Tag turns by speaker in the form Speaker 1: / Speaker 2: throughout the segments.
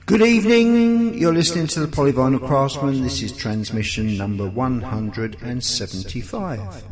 Speaker 1: Good evening, you're listening to the Polyvinyl Craftsman. This is transmission number 175.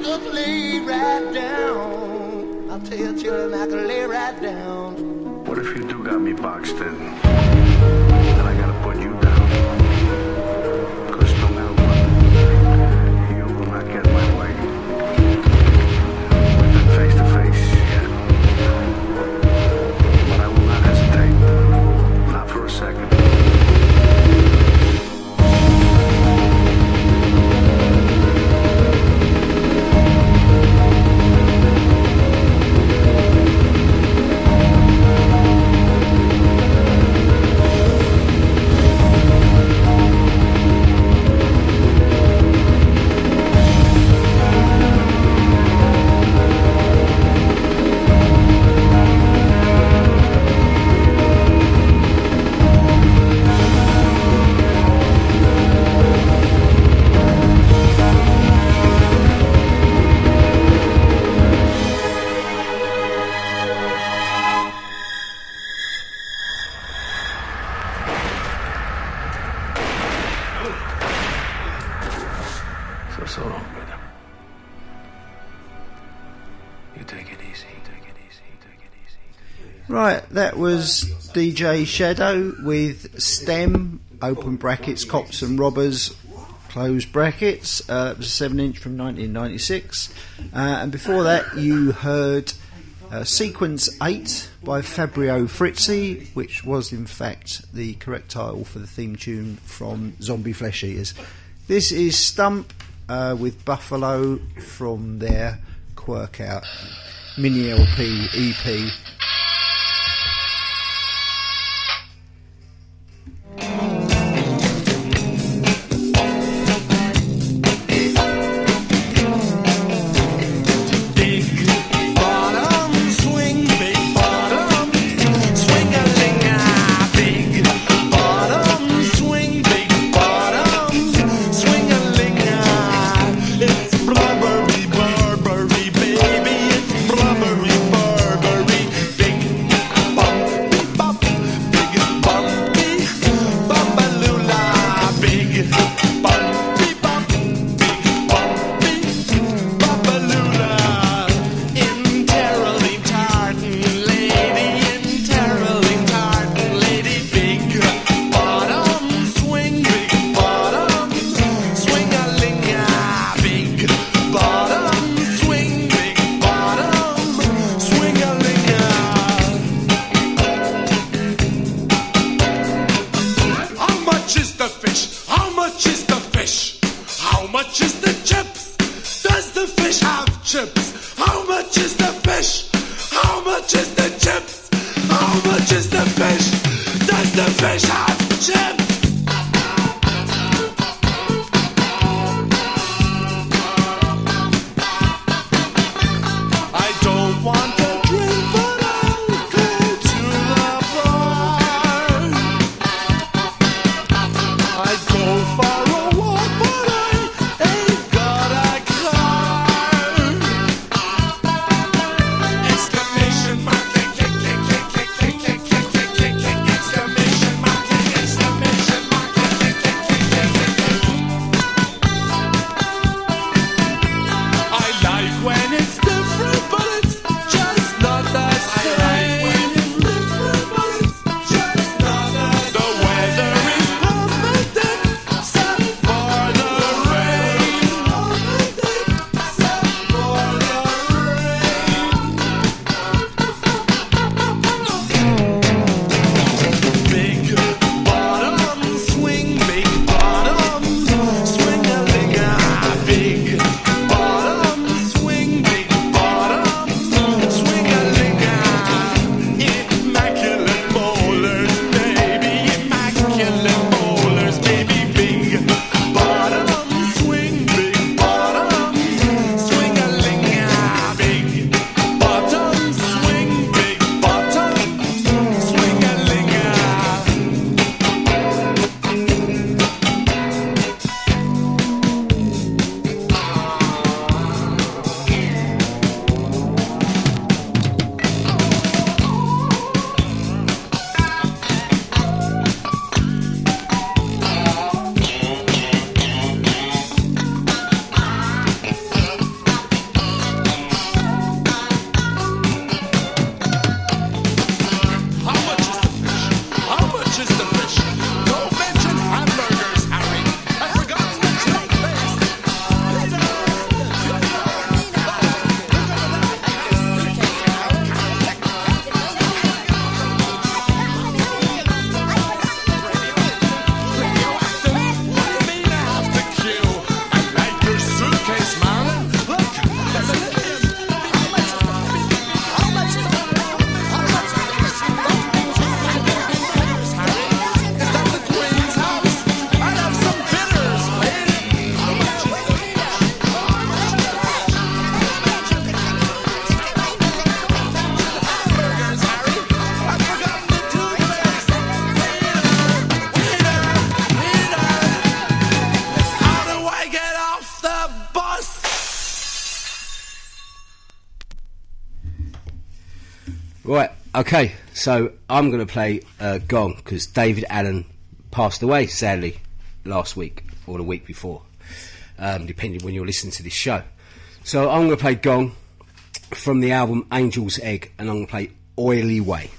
Speaker 2: just lay right down. I'll tell you, children, I can lay right down.
Speaker 3: What if you do got me boxed in? Then I gotta put you down. Cause no matter what, you will not get my way. We've been face to face, yeah. But I will not hesitate. Not for a second. So long, brother. You take it easy, take it easy, take it easy.
Speaker 1: Right, that was DJ Shadow with STEM, open brackets, Cops and Robbers, close brackets. It was a 7-inch from 1996. And before that, you heard Sequence 8 by Fabio Frizzi, which was in fact the correct title for the theme tune from Zombie Flesh Eaters. This is Stump with Buffalo from their Quirk Out mini LP EP.
Speaker 4: Exclamation mark. Right, okay, so I'm going to play Gong, because David Allen passed away, sadly, last week, or the week before, depending when you're listening to this show. So I'm going to play Gong from the album Angel's Egg, and I'm going to play Oily Way.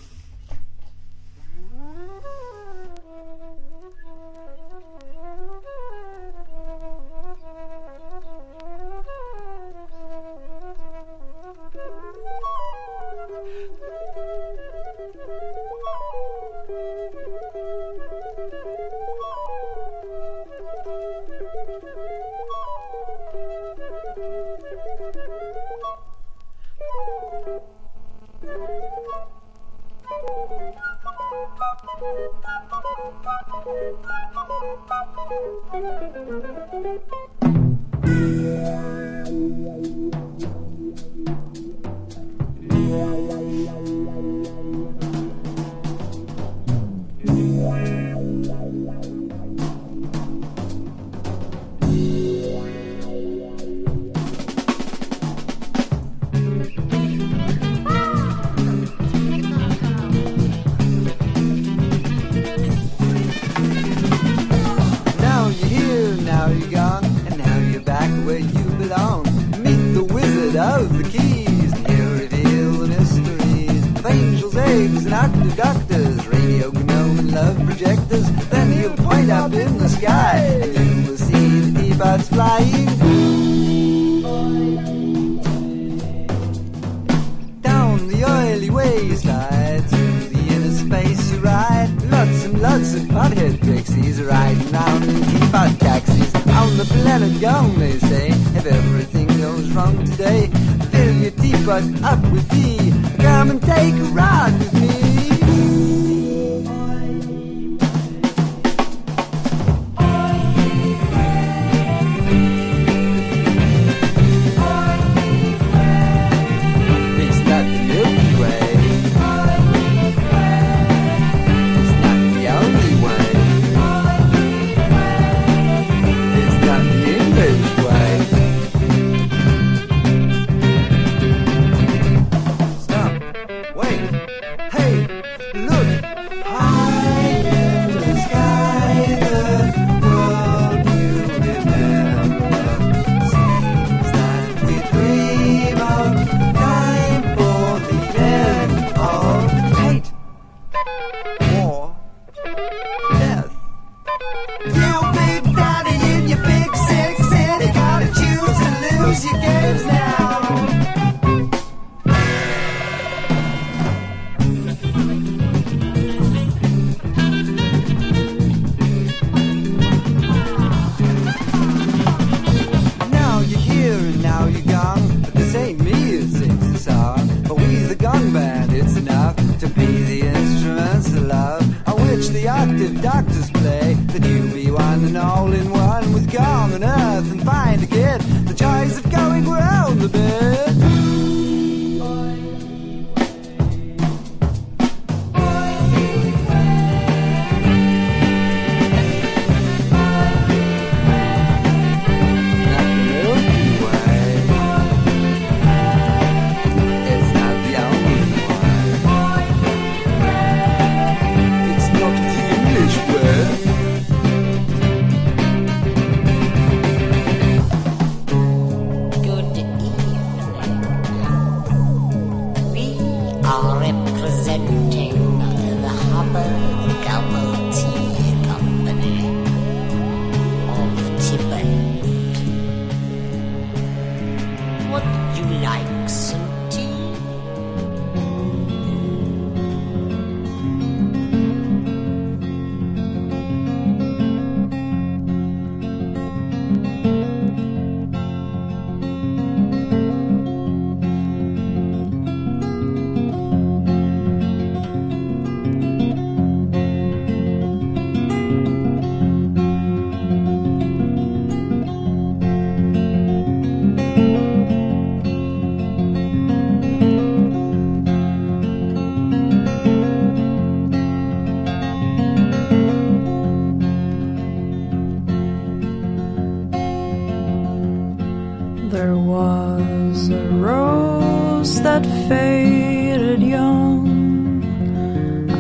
Speaker 5: There was a rose that faded young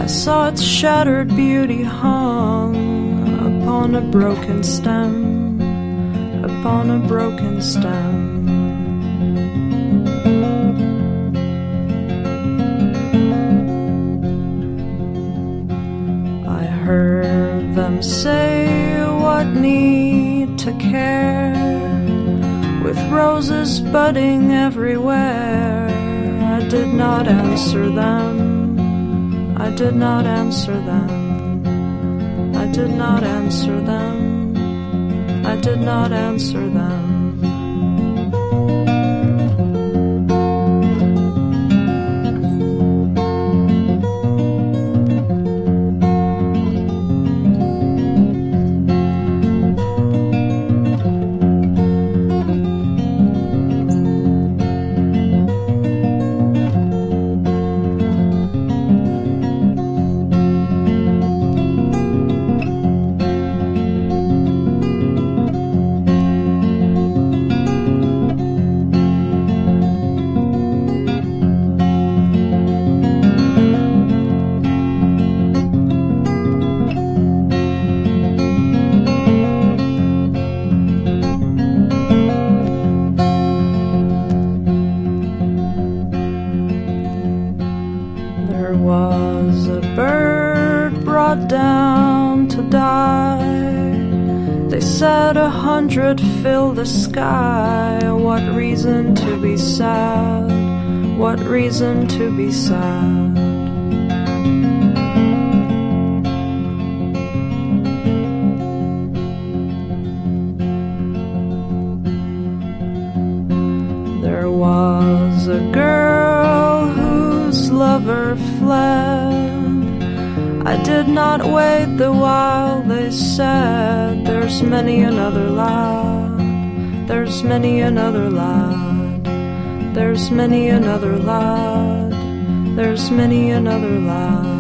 Speaker 5: saw its shattered beauty hung upon a broken stem, upon a broken stem. I heard them say, what need to care, with roses budding everywhere. I did not answer them, I did not answer them, I did not answer them, I did not answer them. Fill the sky. What reason to be sad? What reason to be sad? There was a girl whose lover fled. I did not wait the while they said, there's many another lad, there's many another lad, there's many another lad, there's many another lad.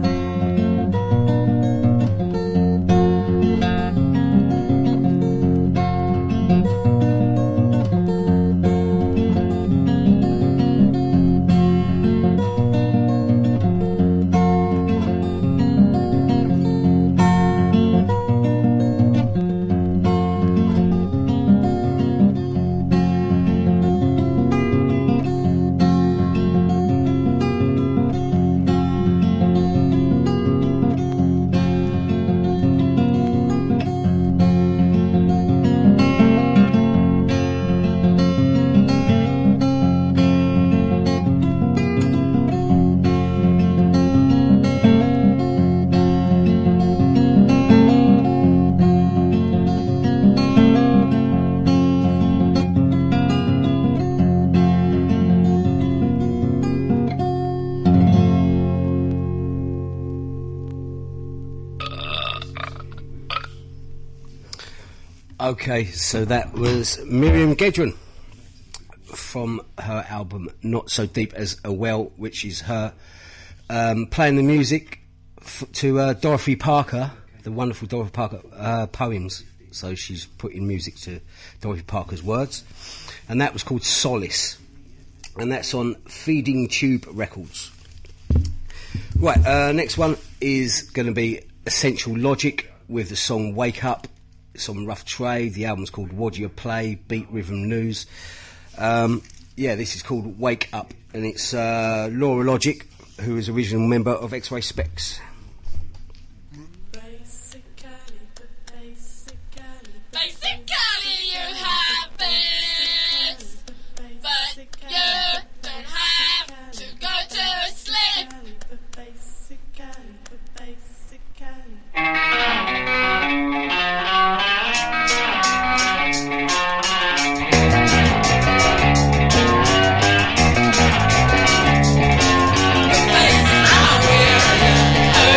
Speaker 4: Okay, so that was Miriam Gedron from her album Not So Deep as a Well, which is her playing the music to Dorothy Parker, the wonderful Dorothy Parker poems. So she's putting music to Dorothy Parker's words, and that was called Solace, and that's on Feeding Tube Records. Right, next one is going to be Essential Logic with the song Wake Up. It's on Rough Trade. The album's called What Do You Play? Beat Rhythm News. This is called Wake Up, and it's Laura Logic, who is original member of X-Ray Specs.
Speaker 6: Basically you have this, but you don't have to go to sleep. How will you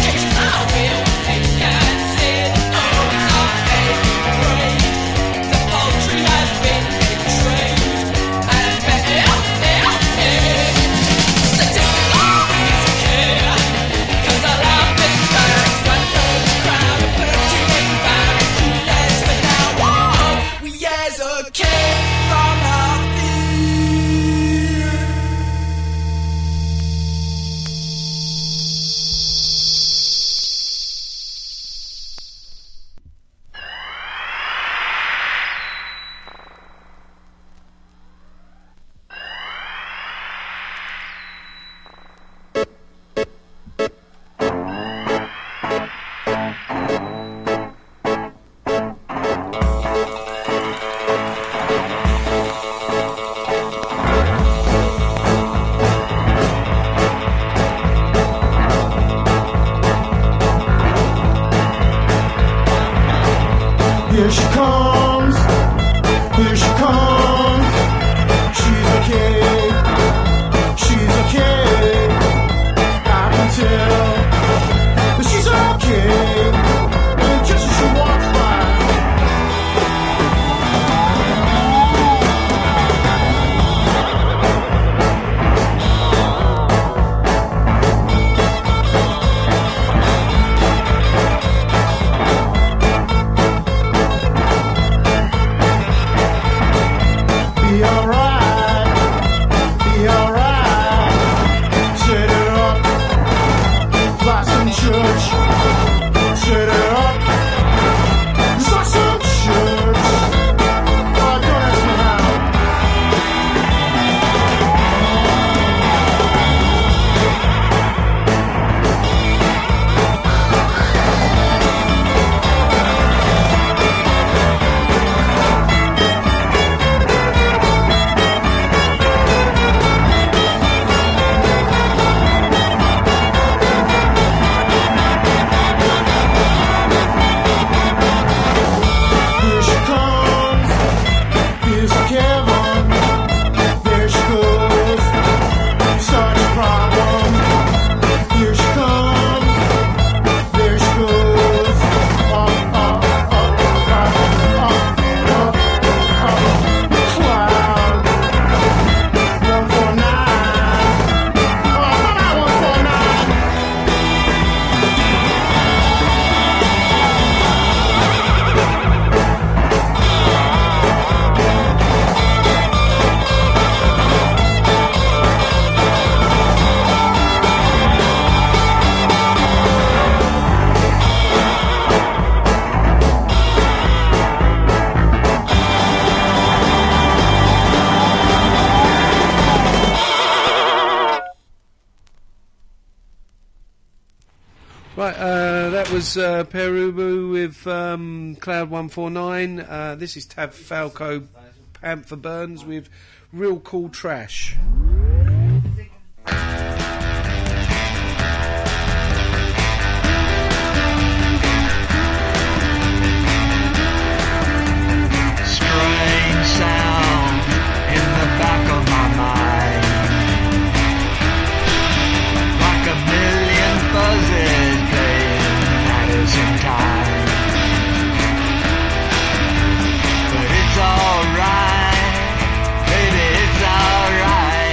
Speaker 7: Here she comes, here she comes. She's okay, she's okay. I can tell that she's okay, and just as she walks by. Be alright, set it up, fly some church, set it up, fly some church. Oh, don't ask me how. Here she comes, feels like heaven. There she goes, such a problem. Here she comes, there she goes. Up, up, up, up, up, up, up. Cloud 149. Oh, come on, 149.
Speaker 8: Right, that was Perubu with Cloud 149. This is Tav Falco Panther Burns with Real Cool Trash.
Speaker 9: Strange sound in the back of my mind, like a million buzzes playing at the same time. But it's alright, baby, it's alright.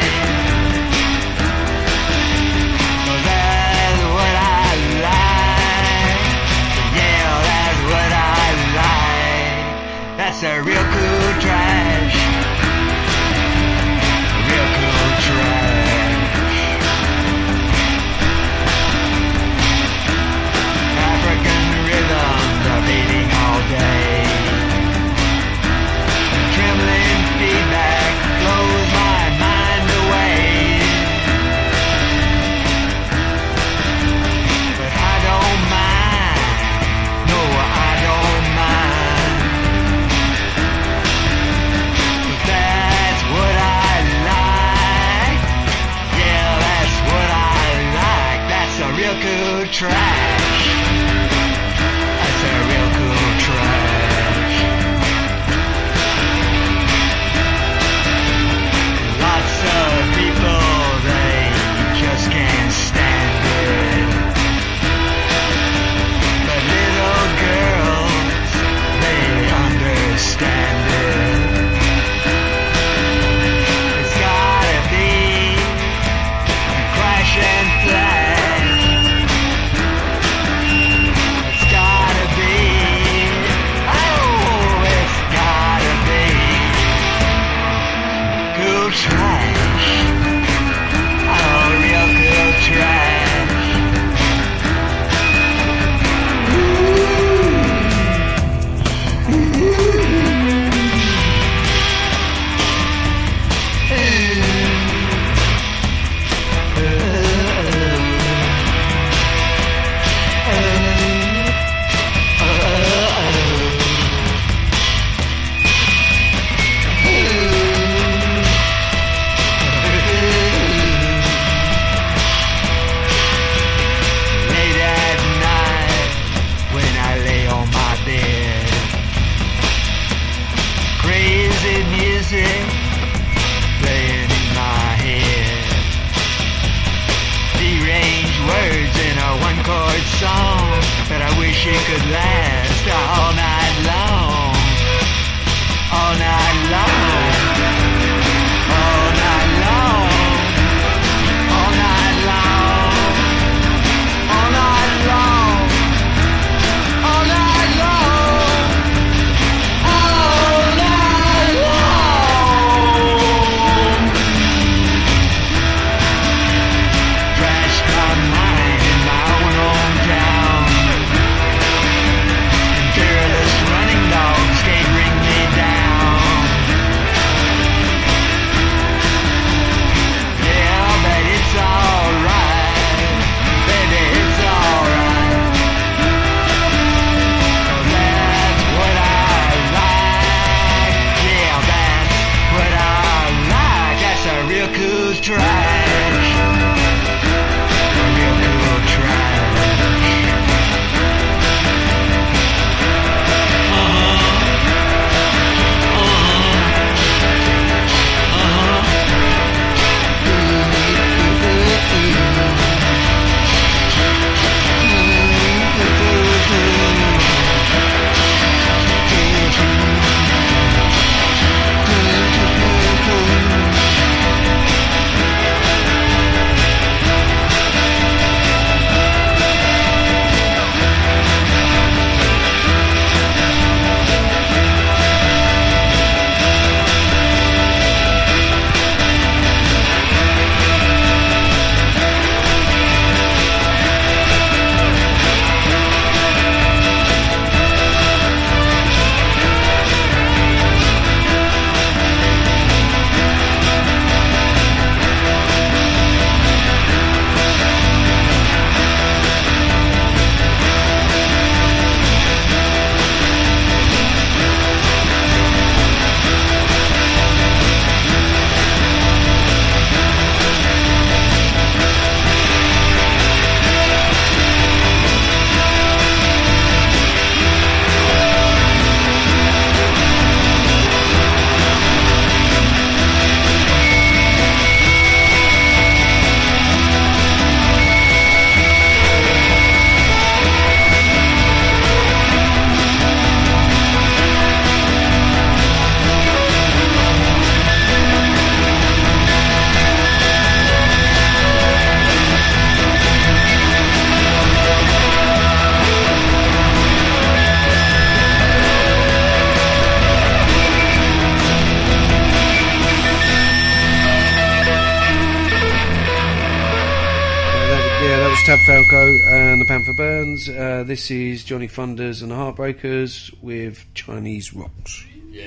Speaker 8: Falco and the Panther Burns. This is Johnny Thunders and the Heartbreakers with Chinese Rocks.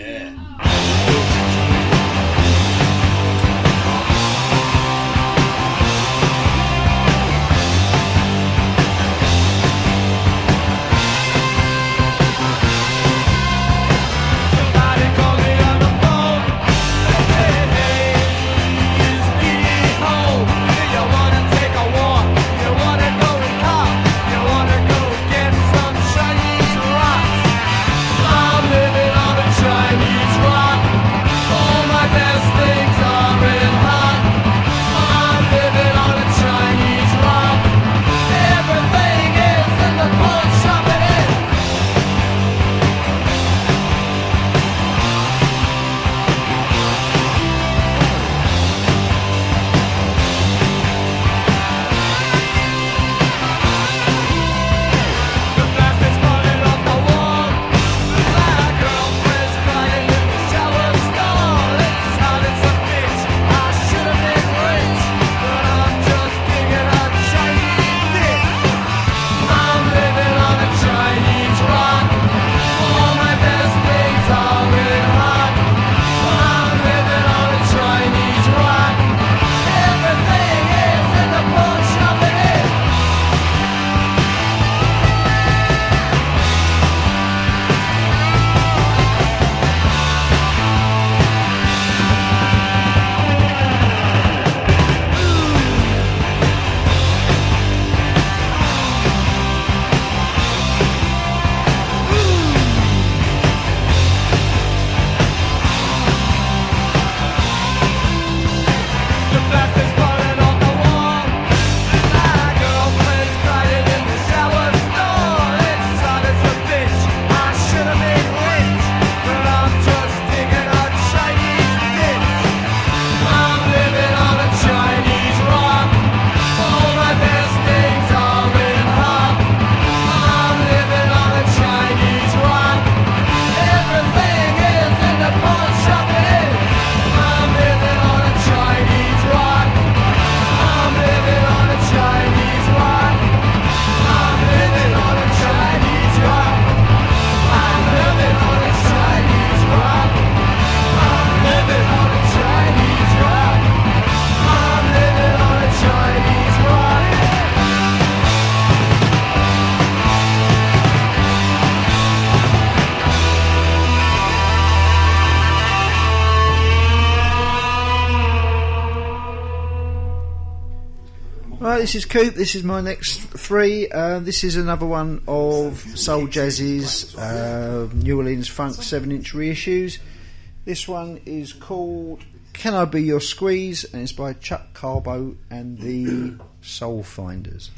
Speaker 1: This is Coop. This is my next three. This is another one of Soul Jazz's New Orleans Funk 7-inch reissues. This one is called Can I Be Your Squeeze, and it's by Chuck Carbo and the Soul Finders.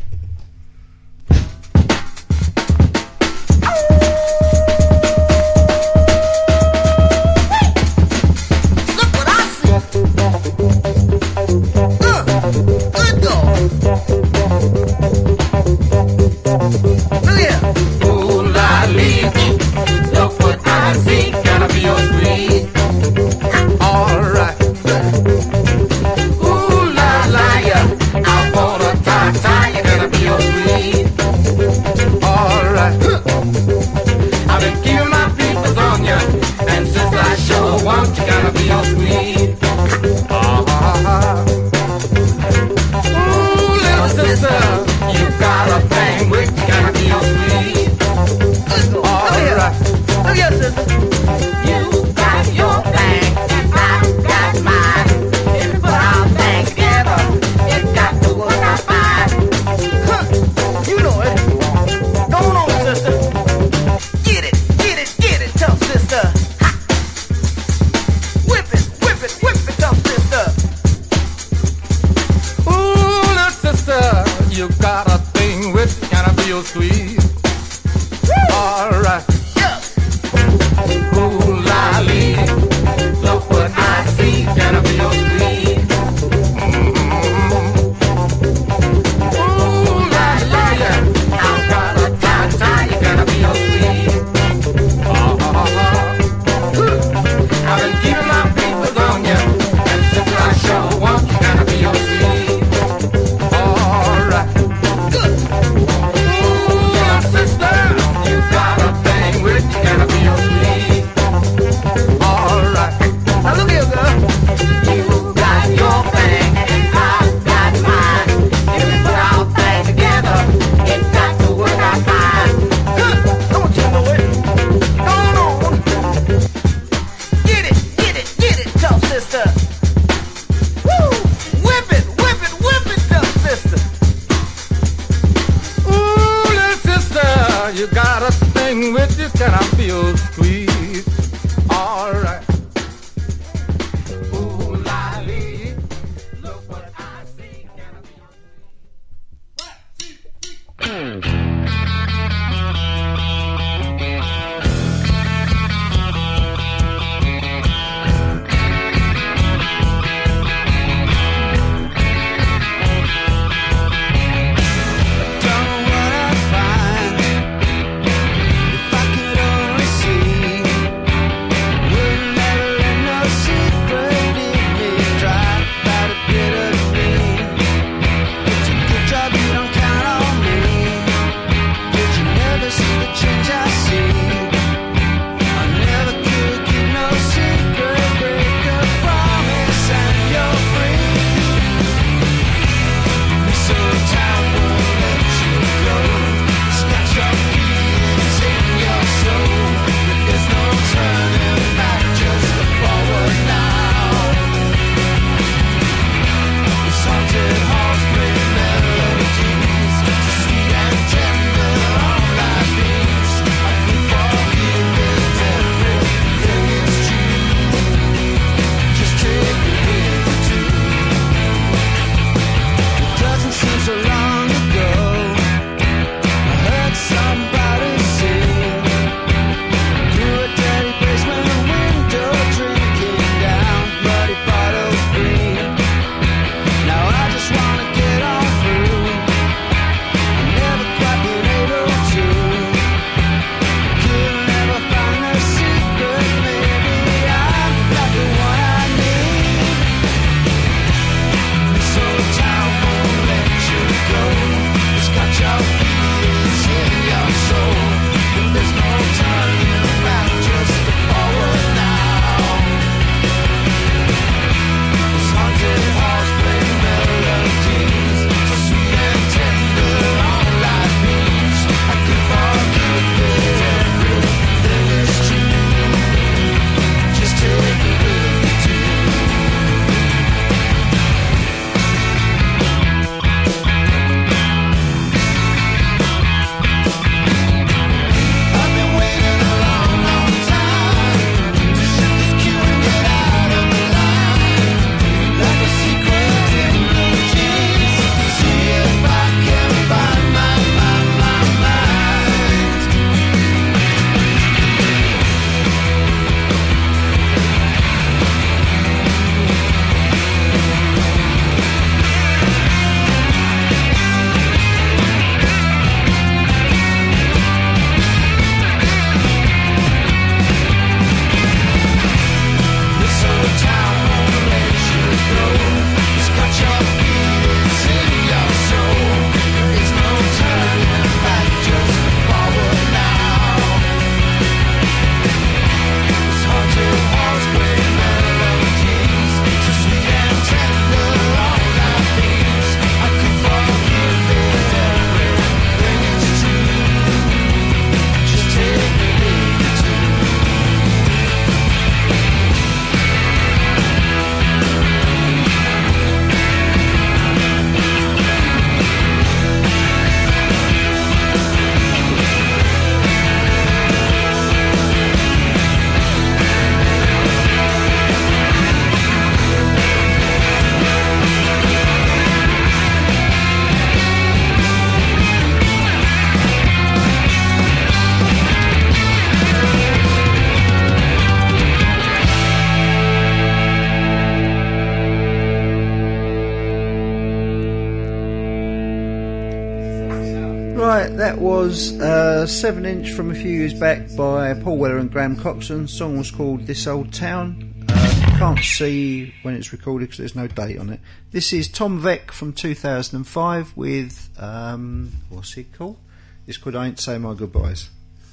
Speaker 10: Good.
Speaker 1: was a 7-inch from a few years back by Paul Weller and Graham Coxon. The song was called This Old Town. Can't see when it's recorded because there's no date on it. This is Tom Veck from 2005 with, what's it called? It's called I Ain't Say My Goodbyes.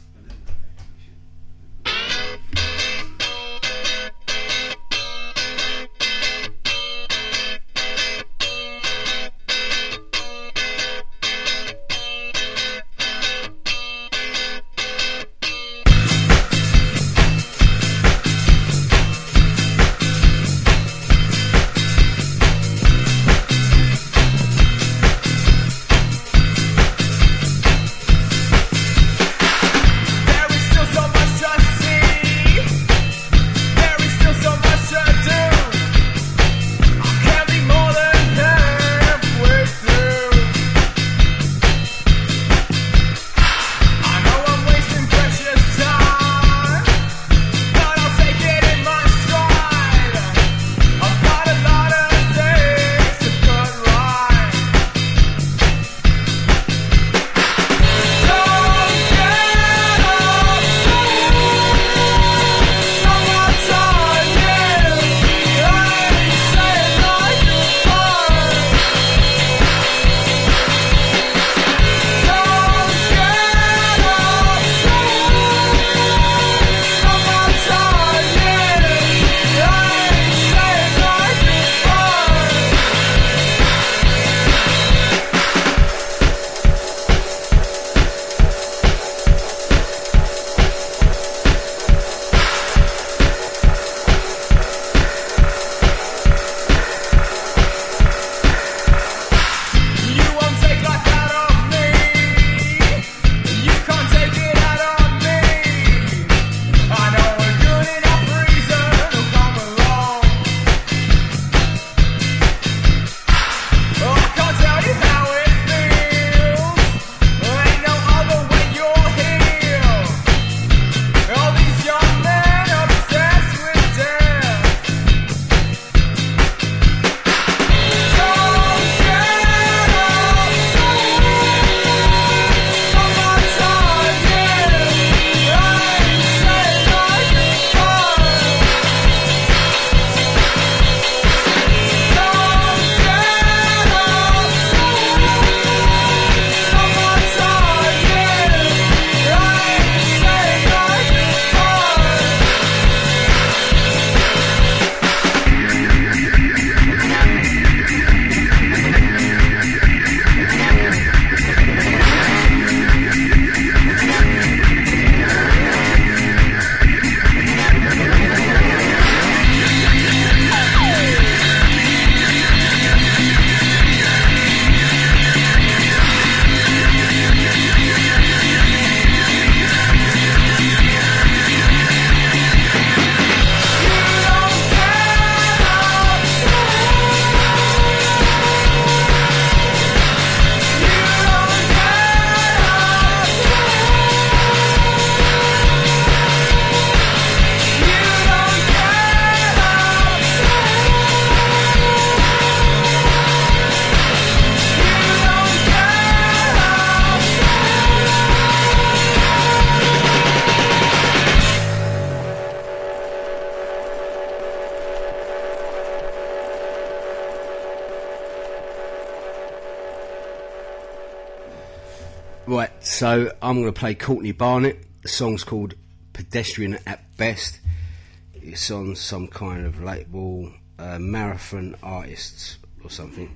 Speaker 4: Right, so I'm going to play Courtney Barnett. The song's called Pedestrian at Best. It's on some kind of label, Marathon Artists or something.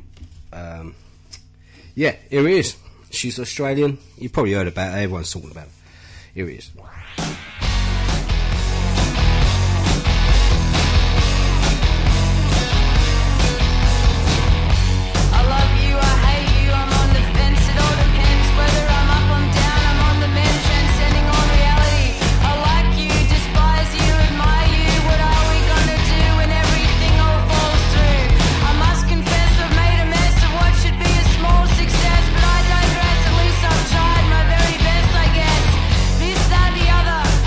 Speaker 4: Yeah, here it is. She's Australian. You've probably heard about her. Everyone's talking about her. Here it is.
Speaker 6: Success, but I digress, at least I've tried my very best, I guess. This, that, the other.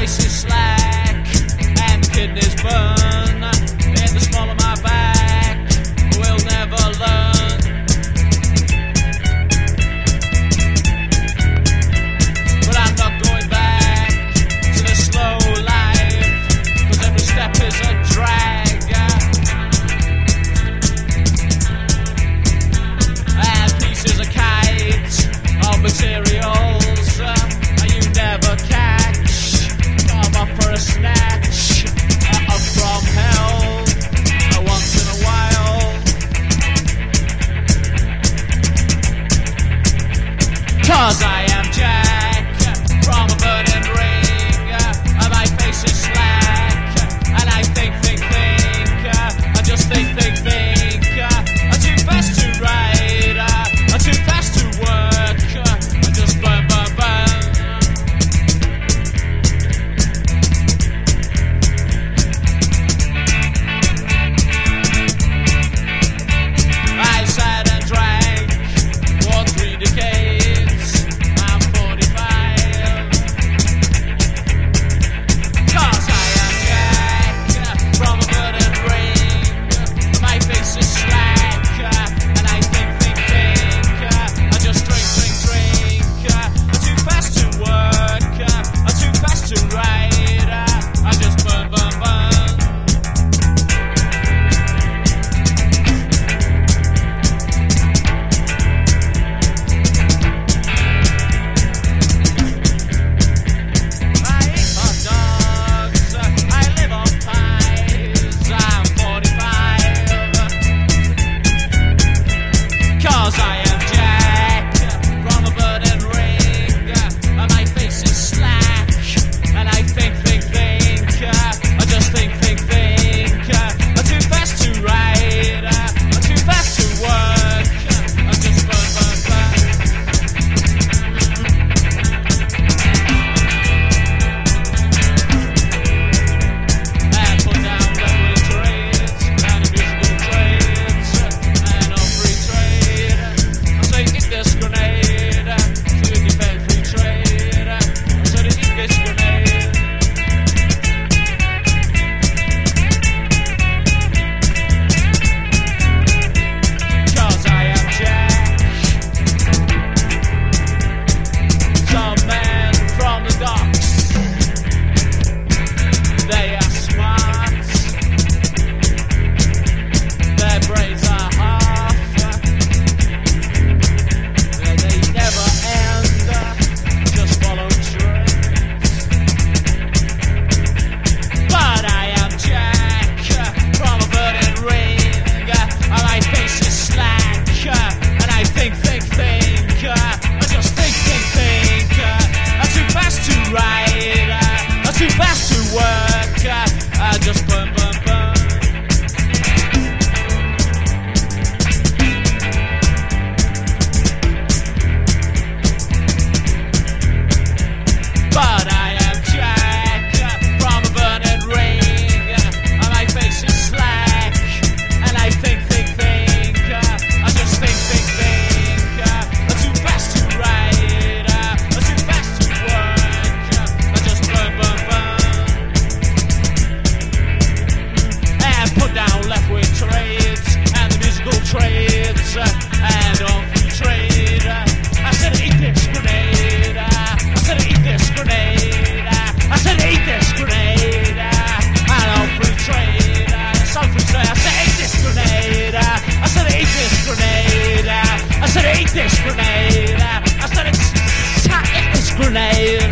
Speaker 10: face is slack and kidneys burn. In the small of my back, we'll never learn. But I'm not going back to the slow life, 'cause every step is a drag. And pieces of kite of materials you never catch. Come up for a snatch up from hell once in a while. 'Cause I am Jack from a burning ring, and my face is slack, and I think, I just think, I'm too fast to ride, I'm too fast to work, I just burn. I sat and drank for 3 decades. I'm 45. 'Cause I am Jack from a burning ring. My face is slack, and I think, I just drink. I'm too fast to work, I'm too fast to ride, I just burn. I eat hot dogs, I live on pies, I'm 45. 'Cause I am Jack from a burning ring, and my face is slack, and I think, I just think, I'm too fast to ride, I'm too fast to work, I just burn. And put down revenue trades, and musical trades, and on free trade. I say eat this grenade, so you can free trade. I said eat this grenade. 'Cause I am Jack. Some men from the docks, they are smart, their brains are half, they never end, just follow trends. But I am Jack from a burning ring, and my face is slack, and I think, I just think, I'm too fast to ride, I'm too fast to work, I just burn. But I am Jack from a burning ring, and my face is slack, and I think, I just think, I'm too fast to ride, I'm too fast to work, I just burn. And put down left-wing trades, and the musical trades, and on free trade. I said eat this grenade, I said eat this grenade, I said eat this grenade, and on free trade, some free trade. I said eat this grenade, I said eat this grenade, I said eat this grenade, I said eat this grenade.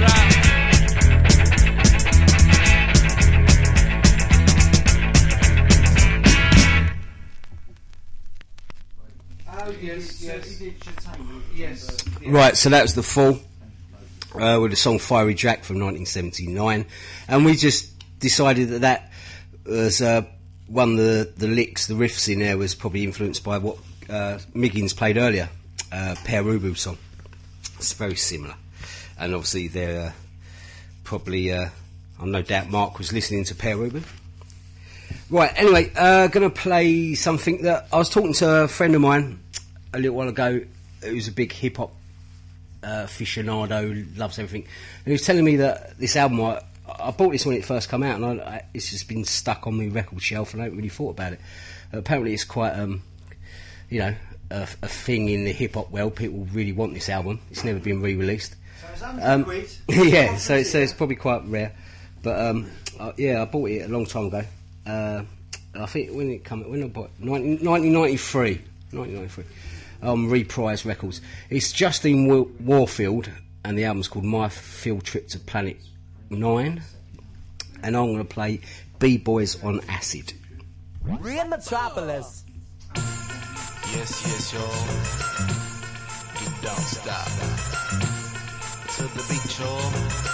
Speaker 4: Right, so that was The Fall with the song Fiery Jack from 1979, and we just decided that was one of the licks, the riffs in there was probably influenced by what Miggins played earlier, Pere Ubu song. It's very similar, and obviously they're probably I'm no doubt Mark was listening to Pere Ubu. Right, anyway, going to play something that I was talking to a friend of mine a little while ago who's a big hip-hop aficionado, loves everything, and he was telling me that this album I I bought this when it first came out, and it's just been stuck on my record shelf, and I haven't really thought about it. Apparently, it's quite, a thing in the hip hop world. People really want this album. It's never been re-released.
Speaker 1: So it's £100.
Speaker 4: Yeah, so it's probably quite rare. But I bought it a long time ago. I think when I bought it, 1993. Reprise Records. It's Justine Warfield, and the album's called My Field Trip to Planet 9. And I'm going to play B-Boys on Acid.
Speaker 2: We're in Metropolis.
Speaker 11: Yes, y'all. You don't stop. To the beat, y'all.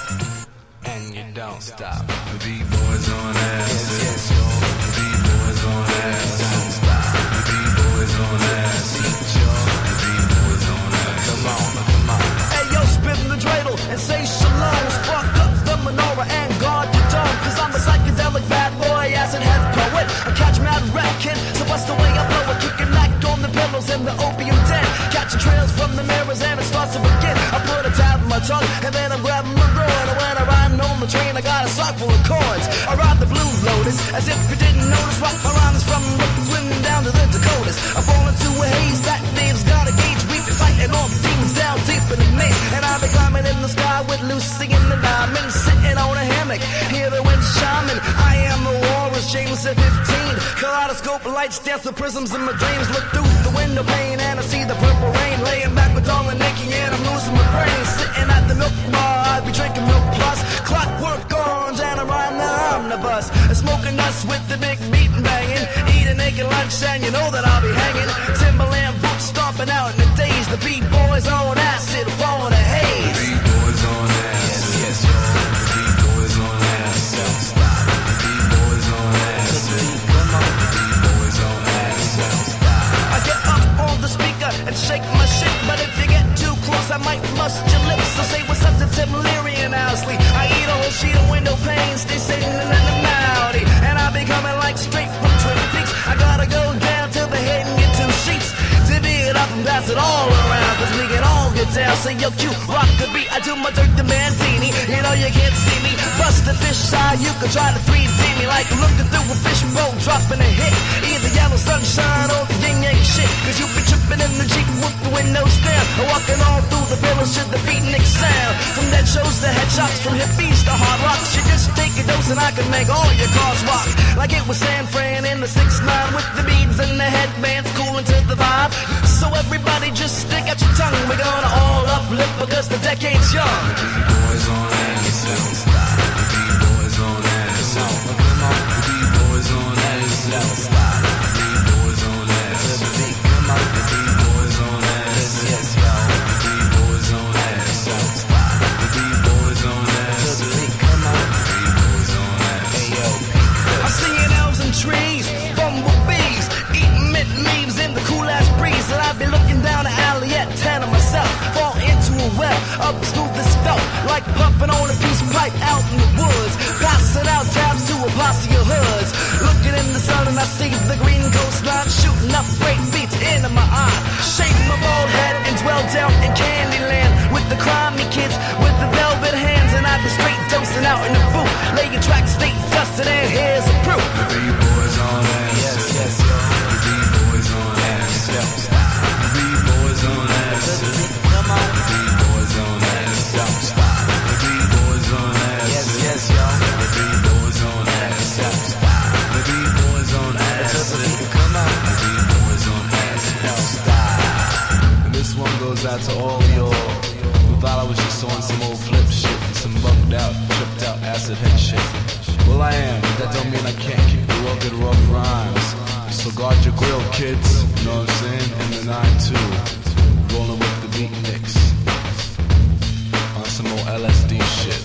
Speaker 11: And you don't stop.
Speaker 3: The B-Boys on acid.
Speaker 11: Yes, y'all.
Speaker 3: The B-Boys on acid.
Speaker 11: Don't stop.
Speaker 3: The B-Boys on acid.
Speaker 11: Beat, y'all.
Speaker 3: The B-Boys on acid.
Speaker 11: Come on.
Speaker 2: Hey, yo, spin the dreidel and say shalom. Spark up the menorah and guard your dome. Cause I'm a psychedelic bad boy, acid head poet. I catch mad rap kid, so what's the way I blow it? Kicking back on the pillows in the opium den. Catching trails from the mirrors and it starts to begin. I put a tab on my tongue and then I'm grabbing my road. And when I rhyme on the train, I got a sock full of chords. I ride the Blue Lotus as if you didn't notice. Rock my rhymes from Brooklyn down to the Dakotas. I fall into a haze, that name's got a gauge. We be fighting all the demons down deep in the maze. And I be climbing in the sky with Lucy and the diamond, sitting on a hammock, hear the wind chiming. I am the walrus, James at 15. Kaleidoscope lights dance with prisms in my dreams. Look through the window pane and I see the purple rain. Laying back with all the Nicky and I'm losing my brain. Sitting at the milk bar, I be drinking Milk Plus. Clockwork orange and I rhyme the omnibus. Smoking nuts with the big beat and banging. Eating naked lunch and you know that I'll be hanging. Timberland boots stomping out in the days. The B-Boys on acid, fall in the haze.
Speaker 3: The B-Boys on acid.
Speaker 11: Yes, y'all.
Speaker 3: The B-Boys on acid.
Speaker 11: Don't stop.
Speaker 3: The B-Boys on acid.
Speaker 11: Come on.
Speaker 3: The B-Boys on acid.
Speaker 11: Don't stop.
Speaker 2: I get up on the speaker and shake my shit, but if you get too close, I might bust your lips. So say what's up to Tim Leary and Owsley. I eat a whole sheet of window panes, they sitting in the Maori, and I be coming like straight from Twin Peaks. I gotta go down to the head and get 2 sheets, divvy it up and pass it all around, cause we can all get down. Say yo, Q, rock the beat, I do my Dirk the Mantini. You know you can't see me, bust the fish eye, you can try to 3D me like looking through a fishbowl, dropping a hit. Either yellow sunshine or the yin yang shit, cause you be tripping in the Jeep with the windows down, or walking all through the pillars to the beatnik sound. From dead shows to headshots, from hippies to hard rocks, you just take a dose and I can make all your cars rock. Like it was San Fran in the 6'9" with the beads and the headbands cooling to the vibe. So everybody just stick out your tongue, we're gonna all uplift because the decade's young.
Speaker 3: The B-Boys on acid.
Speaker 11: Don't stop.
Speaker 3: The B-Boys on acid.
Speaker 11: Come on.
Speaker 3: The B-Boys on acid.
Speaker 11: Don't stop.
Speaker 3: The B-Boys on
Speaker 11: To
Speaker 3: acid.
Speaker 11: the beat. Come on.
Speaker 3: The B-Boys on acid.
Speaker 11: Yes, y'all.
Speaker 3: The B-Boys on acid.
Speaker 11: Don't stop.
Speaker 3: The B-Boys on
Speaker 11: To the
Speaker 3: acid.
Speaker 11: beat. Come on.
Speaker 3: The B-Boys on acid.
Speaker 11: Hey, yo.
Speaker 2: I'm seeing elves and trees, bumblebees, eating mint leaves in the cool ass breeze. And I be looking down the alley at 10 of myself, fall into a well, up smooth as felt, like puffing on a piece of pipe out in the woods, passing out tabs to a posse of hoods. Looking in the sun and I see the green coastline, shooting up great beats into my eye. Shake my bald head and dwell down in Candyland with the crimey kids with the velvet hands, and I be straight dosing out in the booth, laying track state dusted and here's a proof.
Speaker 3: The B-Boys on acid.
Speaker 11: Yes, y'all.
Speaker 3: The B-Boys on acid.
Speaker 11: Don't stop.
Speaker 3: The B-Boys on
Speaker 11: To the
Speaker 3: acid.
Speaker 11: beat. Come on.
Speaker 3: The B-Boys on acid.
Speaker 11: Don't stop.
Speaker 3: The B-Boys on acid.
Speaker 11: Yes, y'all.
Speaker 3: The B-Boys on acid.
Speaker 11: Don't stop.
Speaker 3: The B-Boys on
Speaker 11: To the
Speaker 3: acid.
Speaker 11: beat. Come on.
Speaker 3: The B-Boys on acid.
Speaker 11: Don't stop.
Speaker 12: And this one goes out to all y'all who thought I was just on some old flip shit, some bugged out, tripped out acid head shit. Well, I am, but that don't mean I can't keep the rugged rough rhymes. So guard your grill, kids, you know what I'm saying? And the 9-2, rolling with the beatniks on some old LSD shit.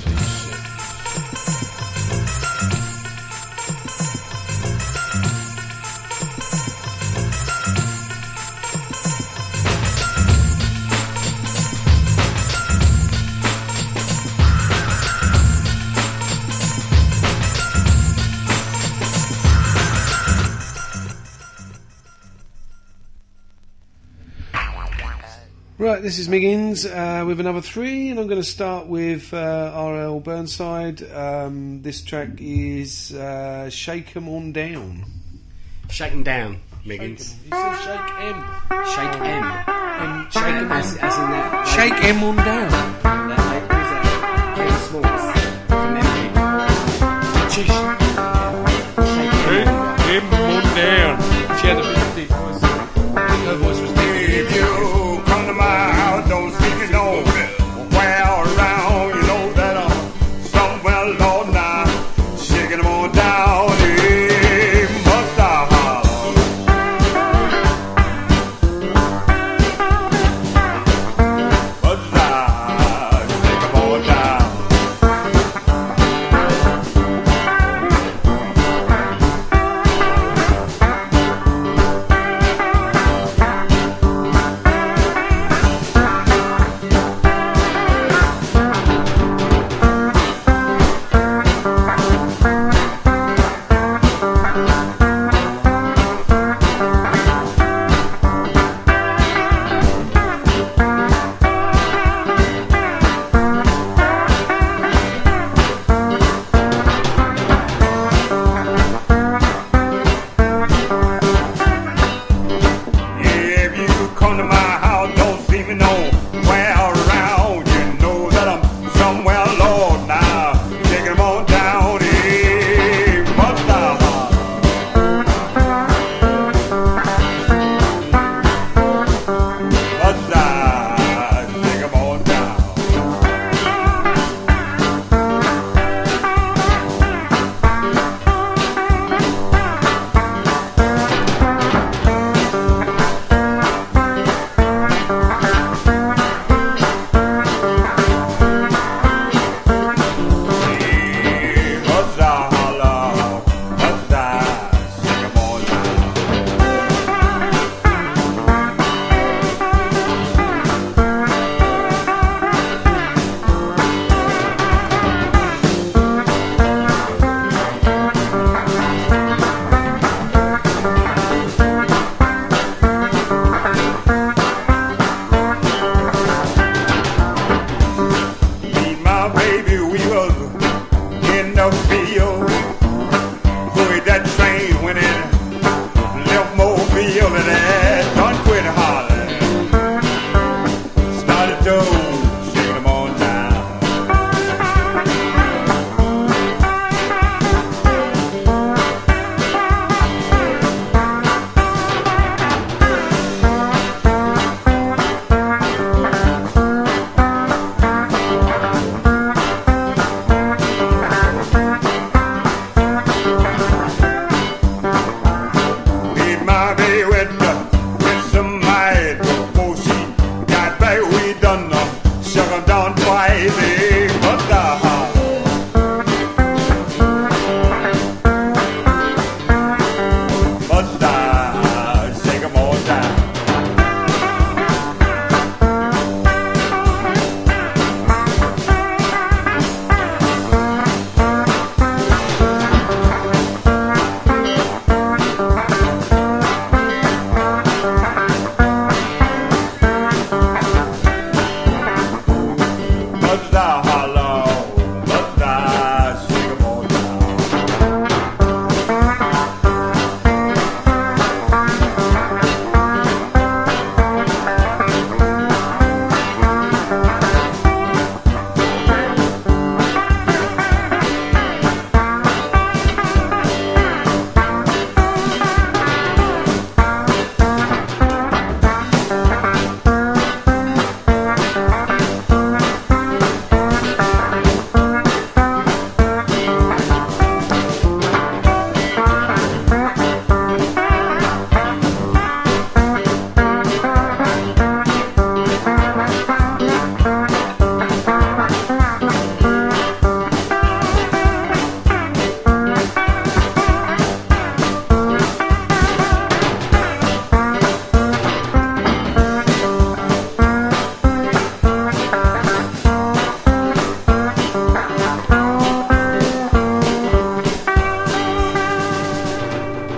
Speaker 8: Right, this is Miggins with another 3, and I'm going to start with R.L. Burnside. This track is Shake 'Em On Down.
Speaker 4: Shake 'em down, Miggins.
Speaker 8: He said shake M.
Speaker 4: Shake M. Shake 'em as in that.
Speaker 8: Shake M on down.
Speaker 4: That who's that? Kevin Smalls. From memory.
Speaker 8: Shake M on down. She had a bit of deep voice. Her voice was deep.
Speaker 7: If you come to my house, don't speak it nowhere around. You know that I'm somewhere low now. Shaking them on down. Hey, must I holler? Must I shake them on down? If you come to my house, don't see me nowhere around. You know that I'm somewhere low now. Taking them on down, hey, must I holler? Must I take them on down? Hey, must I holler? Must I take them on down? Meet my baby, we was in the field. With that train when it left Mobile and that done quit hollering. Started to shake them on down. Meet my baby with some might. Before she got back, we done shook her down twice. Hey, must I holler? Must I shake 'em all down? Must I holler? Must I shake 'em all down?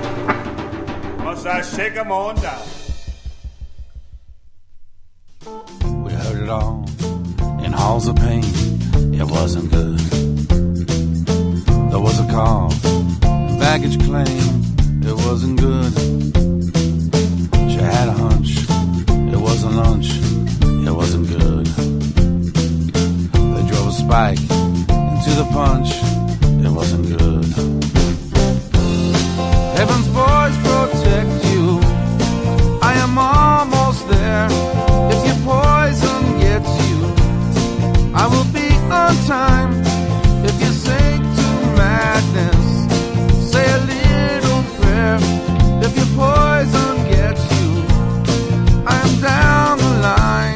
Speaker 7: Must I shake 'em on down?
Speaker 13: all in halls of pain. It wasn't good. There was a call, baggage claim. It wasn't good. She had a hunch. It wasn't lunch. It wasn't good. They drove a spike into the punch. It wasn't good. Heaven's boys protect you. I am almost there. If your poison gets you, I will be on time. If you sink to madness, say a little prayer. If your poison gets you, I am down the line.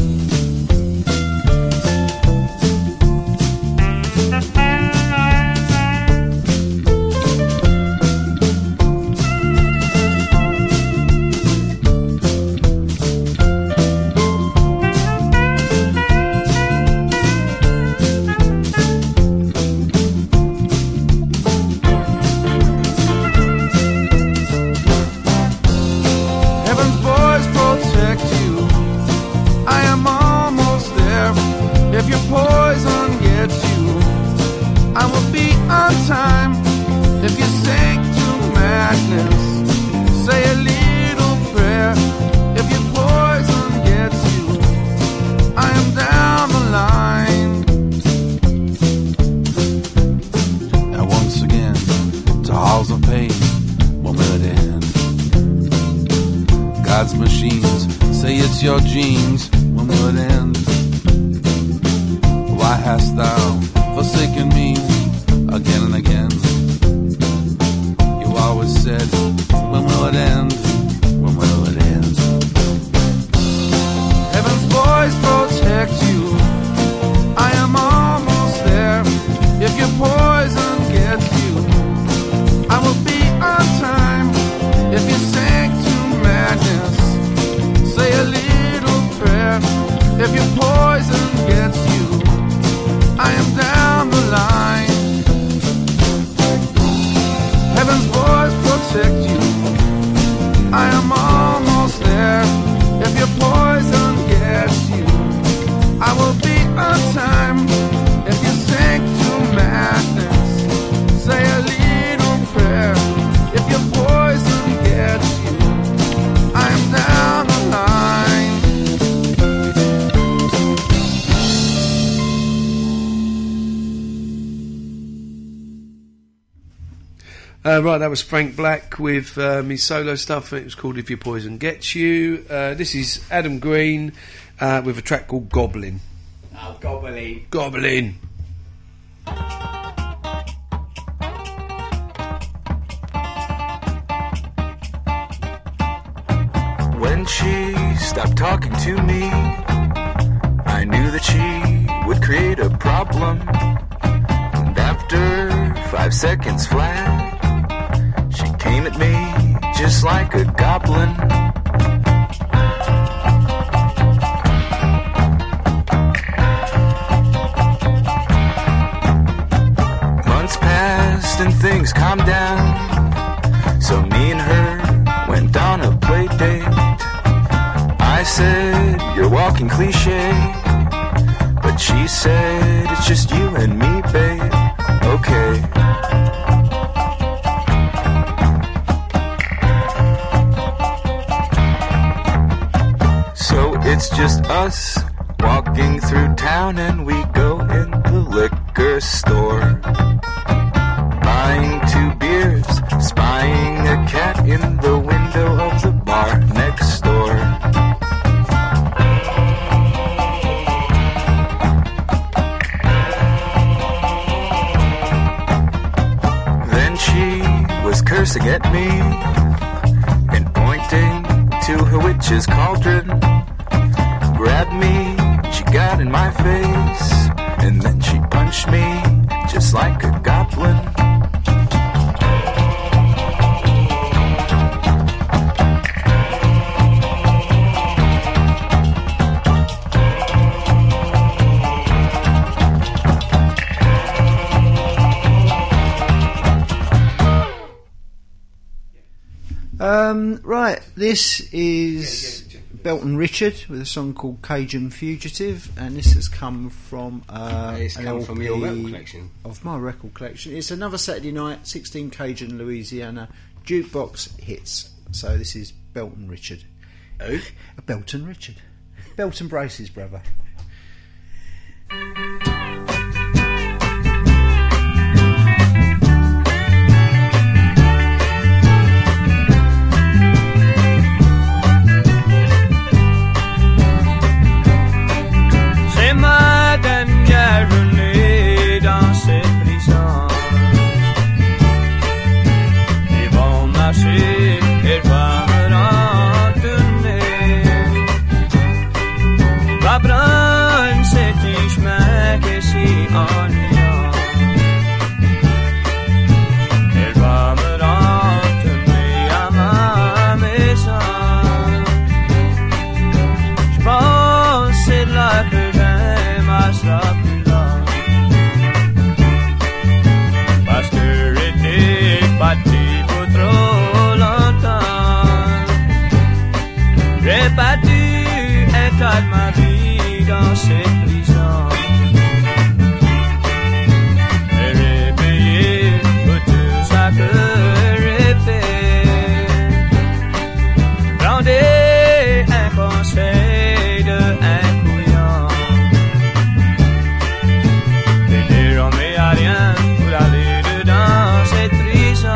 Speaker 13: If your poison gets you, I will be on time. If you sink to madness, say a little prayer. If your poison gets you, I am down the line. And once again, to halls of pain, when will it end? God's machines say it's your genes, when will it end? Why hast thou forsaken me again and again? You always said, when will it end? When will it end? Heaven's boys protect you. I am almost there. If your poison gets you, I will be on time. If you sink to madness, say a little prayer. If your poison gets you, I am down the line. Heaven's boys protect you. I am almost there. If your poison gets you, I will be on time. If you sink to madness, say a little prayer. If your poison gets you, I am down the line.
Speaker 8: Right, that was Frank Black with his solo stuff. It was called If Your Poison Gets You. This is Adam Green with a track called Goblin.
Speaker 4: Oh, Goblin.
Speaker 8: Goblin.
Speaker 14: When she stopped talking to me, I knew that she would create a problem. And after 5 seconds flat, she came at me just like a goblin. Months passed and things calmed down, so me and her went on a play date. I said, you're walking cliche, but she said, it's just you and me, babe. Okay. So it's just us walking through town, and we go in the liquor store, buying 2 beers, spying a cat in the window of the bar next door. Then she was cursing at me and pointing to her witch's cauldron. Grabbed me, she got in my face, and then she punched me just like a goblin.
Speaker 1: Right, this is Belton Richard with a song called Cajun Fugitive, and this has come from
Speaker 4: It's
Speaker 1: an
Speaker 4: come from
Speaker 1: LP
Speaker 4: your record collection.
Speaker 1: of my record collection. It's another Saturday night, 16 Cajun Louisiana jukebox hits. So this is Belton Richard.
Speaker 4: Who?
Speaker 1: Belton Richard. Belton Braces, brother.
Speaker 15: C'est ma dernière journée dans cette prison. Ils vont marcher et va me retourner. Va prendre ce petit chemin qui est si ennuyant. Elle va me retourner à ma maison. Je pense que c'est là que sera plus là. Parce que j'étais parti pour trop longtemps. J'ai battu un tas de ma vie dans cette prison. Et j'ai payé pour tout ça que j'ai fait. Rendez un conseil de un couillon. Mais à rien pour aller dedans cette prison.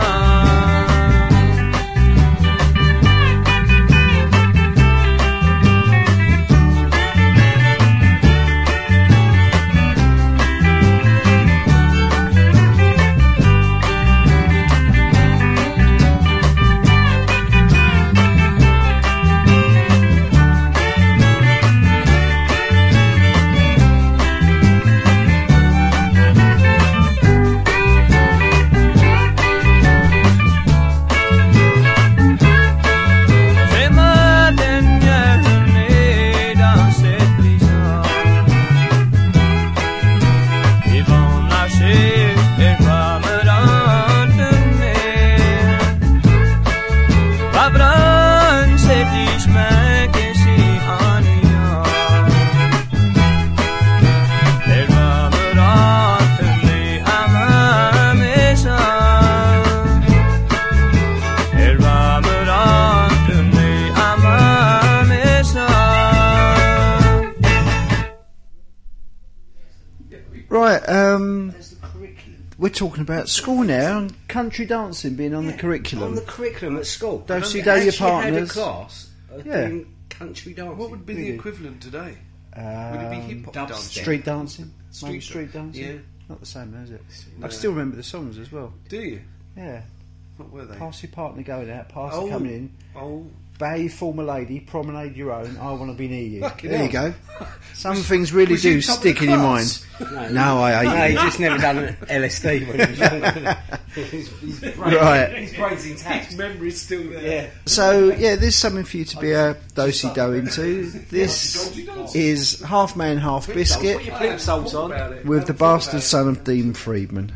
Speaker 1: We're talking about school now and country dancing being on the curriculum.
Speaker 4: On the curriculum at school.
Speaker 1: Don't you know your partners?
Speaker 4: Had a class of doing country dancing.
Speaker 8: What would be the equivalent today? Would it be hip hop dancing?
Speaker 1: Street dancing? Street dancing?
Speaker 8: Yeah.
Speaker 1: Not the same, is it?
Speaker 8: No.
Speaker 1: I still remember the songs as well.
Speaker 8: Do you?
Speaker 1: Yeah.
Speaker 8: What were they?
Speaker 1: Pass your partner going out, pass her coming in.
Speaker 8: Oh.
Speaker 1: Bay, former lady, promenade your own, I want to be near you.
Speaker 8: Fucking
Speaker 1: there
Speaker 8: hell.
Speaker 1: you go. Some things really do stick in your mind. No, I hate
Speaker 4: you
Speaker 1: you.
Speaker 4: just never done an LSD when he was younger.
Speaker 1: Right.
Speaker 4: His brain's intact.
Speaker 8: His memory's still there.
Speaker 4: Yeah.
Speaker 1: So, yeah, there's something for you to be a do-si-do into. This is Half Man, Half Biscuit
Speaker 4: Put your plimp salts on.
Speaker 1: with the bastard son of Dean Friedman.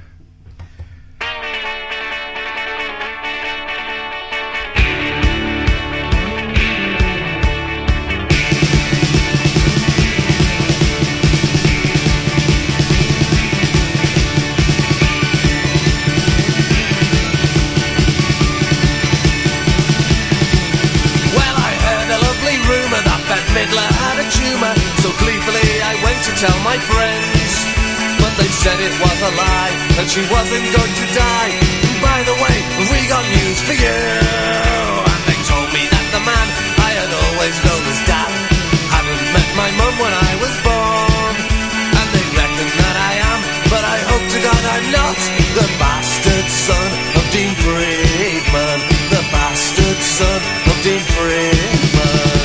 Speaker 16: Midler had a tumour, so gleefully I went to tell my friends. But they said it was a lie, that she wasn't going to die. And by the way, we got news for you. And they told me that the man I had always known as Dad hadn't met my mum when I was born. And they reckon that I am, but I hope to God I'm not, the bastard son of Dean Friedman. The bastard son of Dean Friedman.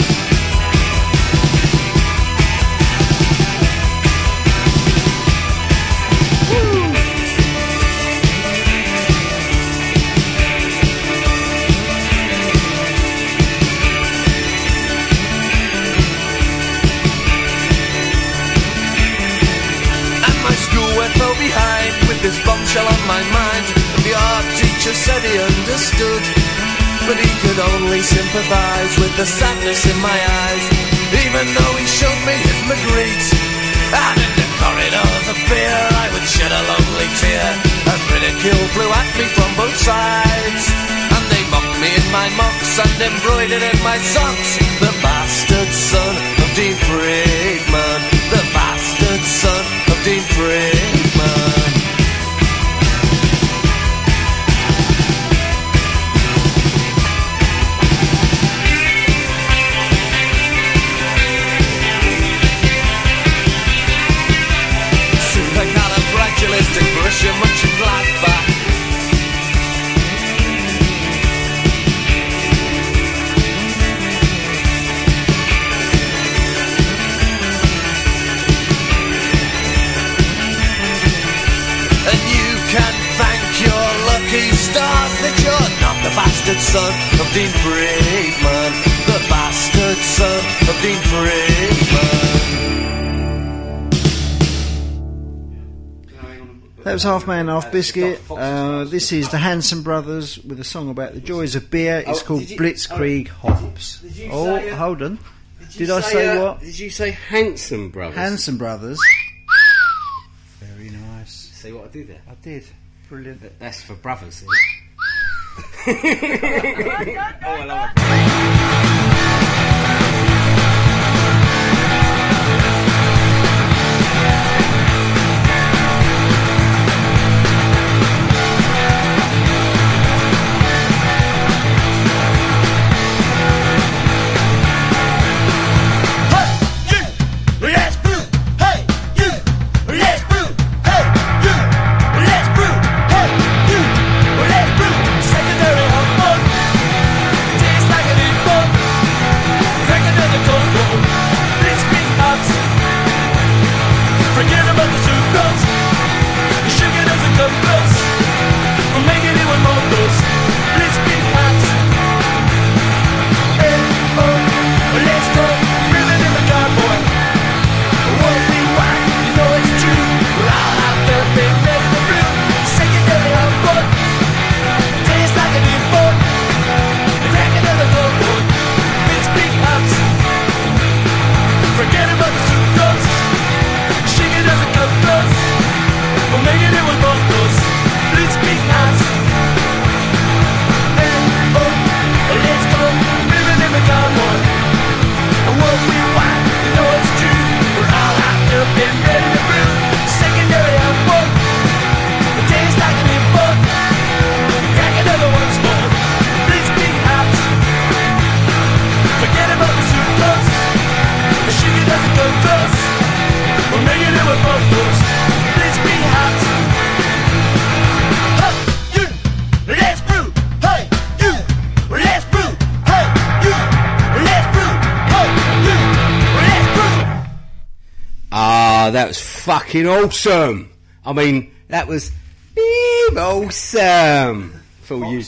Speaker 16: This bombshell on my mind, and the art teacher said he understood. but he could only sympathise with the sadness in my eyes, even though he showed me his Magritte. And in the corridors of fear I would shed a lonely tear, and ridicule flew at me from both sides, and they mocked me in my mocks and embroidered in my socks. The bastard son of Dean Friedman, the bastard son of Dean Friedman. Supercalifragilistic Borussia Mönchengladbach. And you can thank your lucky stars that you're not the bastard son of Dean Friedman, the bastard son of Dean Friedman.
Speaker 1: That was Half Man, Half Biscuit. This is the Hanson Brothers with a song about the joys of beer. It's called Blitzkrieg Hops. Oh, hold on. Did I say what?
Speaker 4: Did you say Hanson Brothers?
Speaker 1: Hanson Brothers. Very nice.
Speaker 4: See what I did there?
Speaker 1: I did. Brilliant.
Speaker 4: That's for brothers. Oh, I love it.
Speaker 2: Forget about the sucrose. The sugar doesn't come close. We're making it with more dose. Blitzkrieg hot. Hey, oh, let's go. Living in the car, boy. What we want, you know it's true. We're all out there, big ready to brew. Secondary on board. Tastes like an import. Crack another gold board. Blitzkrieg hot. Forget about the sucrose. Sugar doesn't come close. We're making it with both those. Blitzkrieg hot. Hey, oh, let's go. Living in the convoy. What we want, you know it's true. We're all out there, been ready to brew. Secondary on board. The tastes like an import. Crack another once more. Blitzkrieg hot. Forget about the sucrose. The sugar doesn't come close. We're making it with both those. Blitzkrieg hot. Hey, you, let's brew. Hey, you, let's brew. Hey, you, let's brew. Hey, you, let's brew.
Speaker 4: Ah, that was fucking awesome. I mean, that was awesome. For you.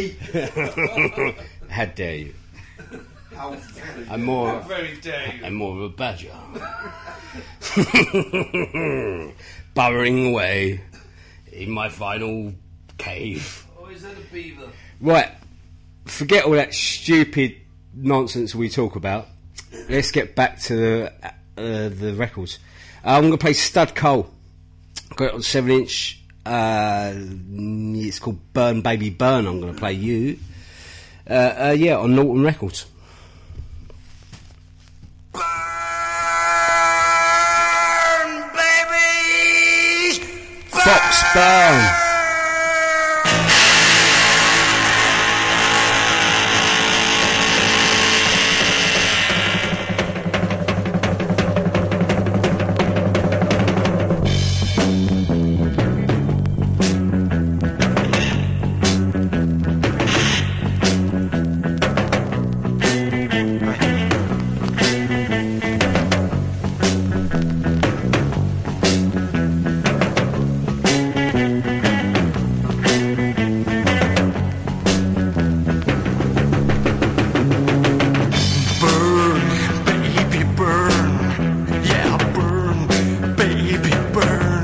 Speaker 4: How dare you? I'm more.
Speaker 8: How very dare you?
Speaker 4: I'm more of a badger. Burrowing away in my final cave.
Speaker 8: Oh, is that a beaver?
Speaker 4: Right, forget all that stupid nonsense we talk about. Let's get back to the records. I'm going to play Stud Cole. Got it on 7-inch. It's called Burn Baby Burn. I'm going to play you. Yeah, on Norton Records. Fox Burn.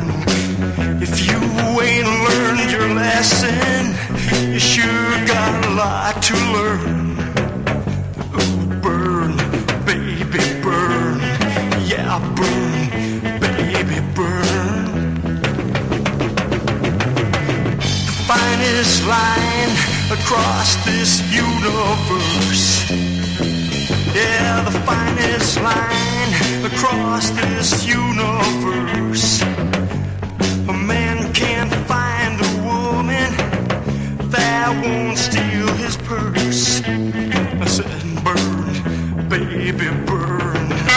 Speaker 2: You sure gotta
Speaker 17: lot to learn. Ooh, burn, baby, burn. Yeah, burn, baby, burn. The finest line across this universe. Yeah, the finest line across this universe. A man can't find a woman that won't steal his purse. I said, burn, baby, burn.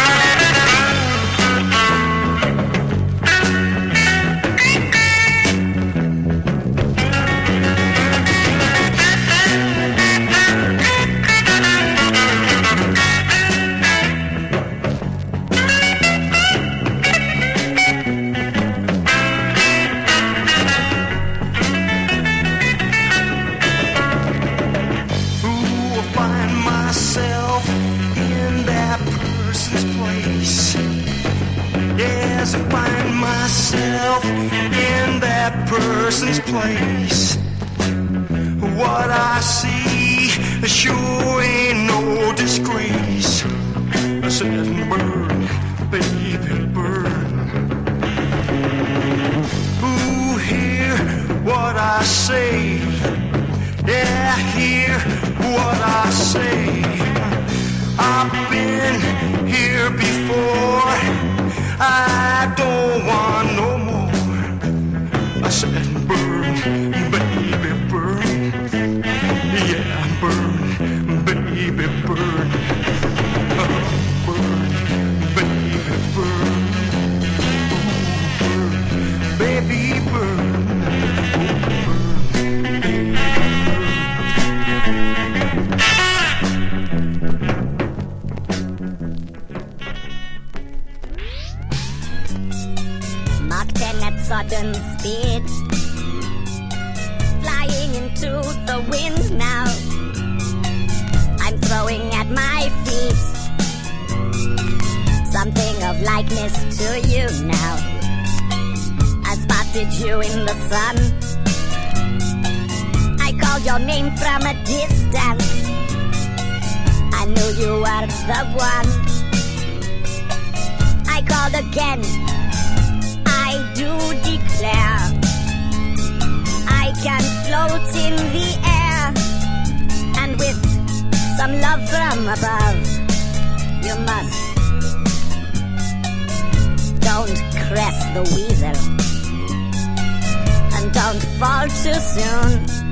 Speaker 17: In that person's place. What I see sure ain't no disgrace. I said, burn, baby, burn. Ooh, hear what I say. Yeah, hear what I say. I've been here before. I don't want no more. I said, burn, baby, burn. Yeah, burn, baby, burn. Burn, baby, burn. Ooh, burn, baby, burn.
Speaker 18: Sudden speed, flying into the wind now. I'm throwing at my feet something of likeness to you now. I spotted you in the sun. I called your name from a distance. I knew you were the one. I called again. I do declare I can float in the air, and with some love from above, you must. Don't crest the weasel, and don't fall too soon.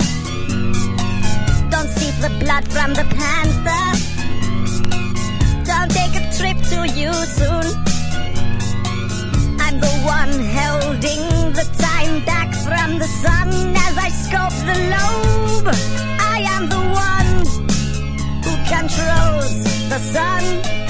Speaker 18: Don't seep the blood from the panther. Don't take a trip too soon. I'm the one holding the time back from the sun as I scope the lobe. I am the one who controls the sun,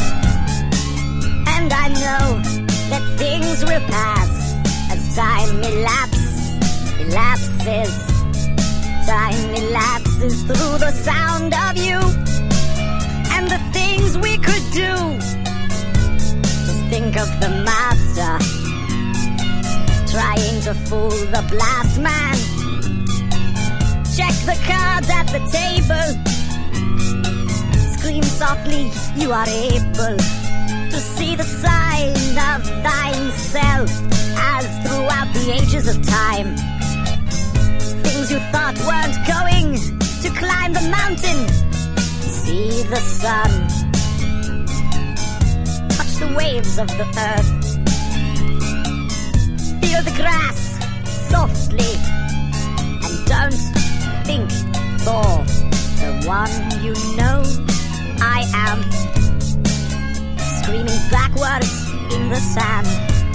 Speaker 18: and I know that things will pass as time elapses. Time elapses through the sound of you and the things we could do. Just think of the master trying to fool the blast man. Check the cards at the table. Scream softly, you are able to see the sign of thyself as throughout the ages of time. Things you thought weren't going to climb the mountain. See the sun. Touch the waves of the earth. Feel the grass softly, and don't think for the one you know. I am screaming backwards in the sand.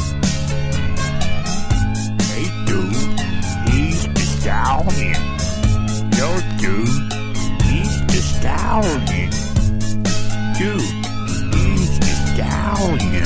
Speaker 19: Hey dude, he's the stallion. Yo dude, he's the stallion. Dude, he's the stallion.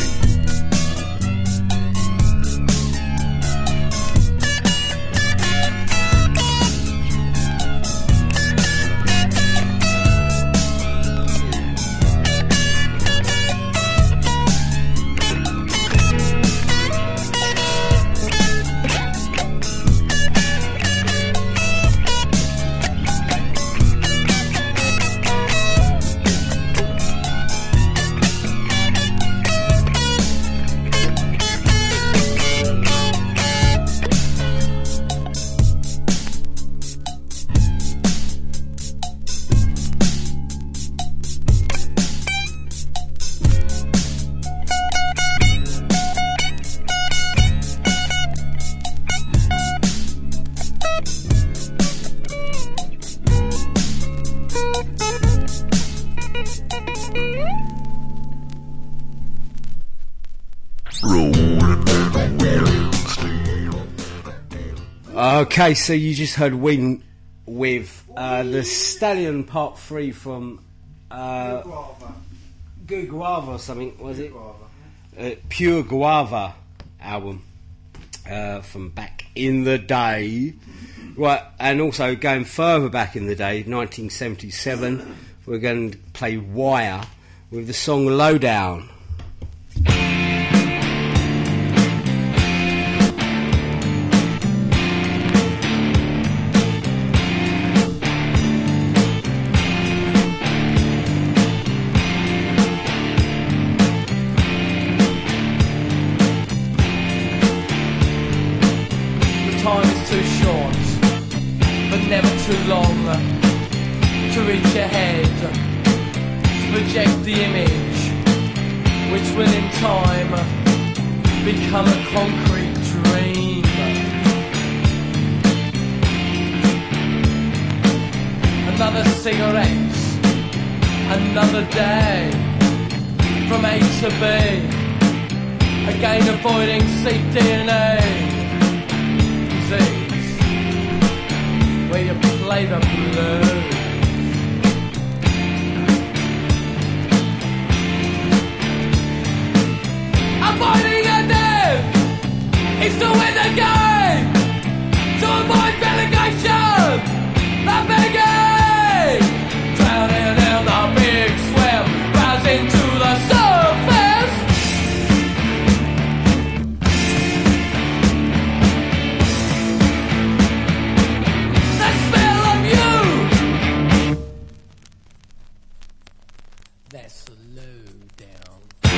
Speaker 4: Okay, so you just heard Wing with the Stallion Part 3 from Good Guava or something, was it? Pure Guava album from back in the day. Right, and also going further back in the day, 1977, we're going to play Wire with the song Lowdown.
Speaker 20: Too long to reach ahead, to project the image, which will in time become a concrete dream. Another cigarette, another day, from A to B, again avoiding cDNA disease. Where you play the blues. Avoiding a death is to win the game. To avoid relegation, the big game. Drowning in the big swim, rising to the surface. That's low down.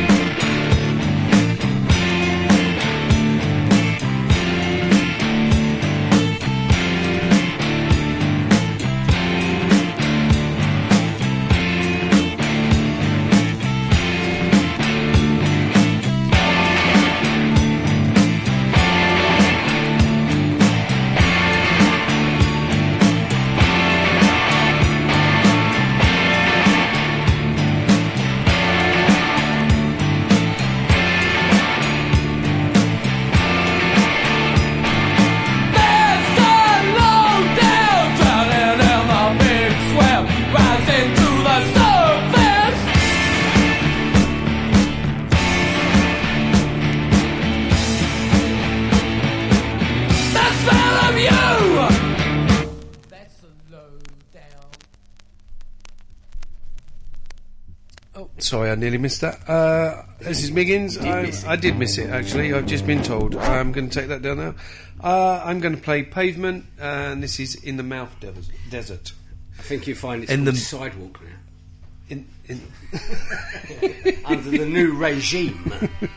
Speaker 8: Sorry, I nearly missed that. This is Miggins. I did miss it, actually. I've just been told. I'm going to take that down now. I'm going to play Pavement, and this is In the Mouth Desert.
Speaker 4: I think you find it's in the Sidewalk now.
Speaker 8: In
Speaker 4: under the new regime.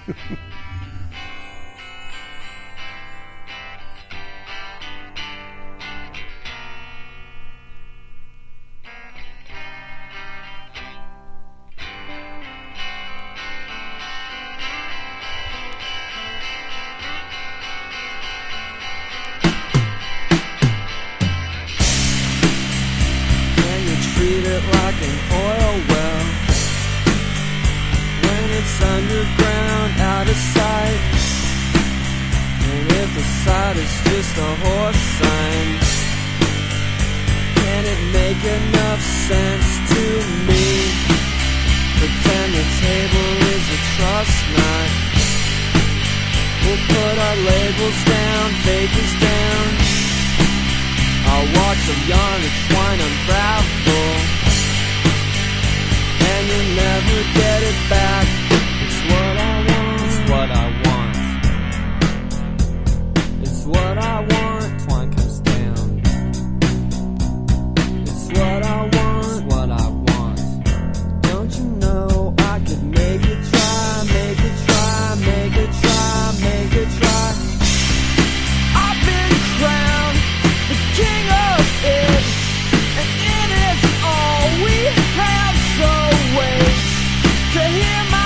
Speaker 2: Like an oil well, when it's underground, out of sight. And if the sight is just a horse sign, can it make enough sense to me? Pretend the table is a trust knot. We'll put our labels down, faith is down. I'll watch a yarn of twine unravel, and you'll never get it back. It's what I want. It's what I want. It's what I want. Twine comes down. It's what I want. What I want. Don't you know I could make it try, make it try, make it try, make it try. I've been crowned the king of it, and it is all we have. So wait to hear my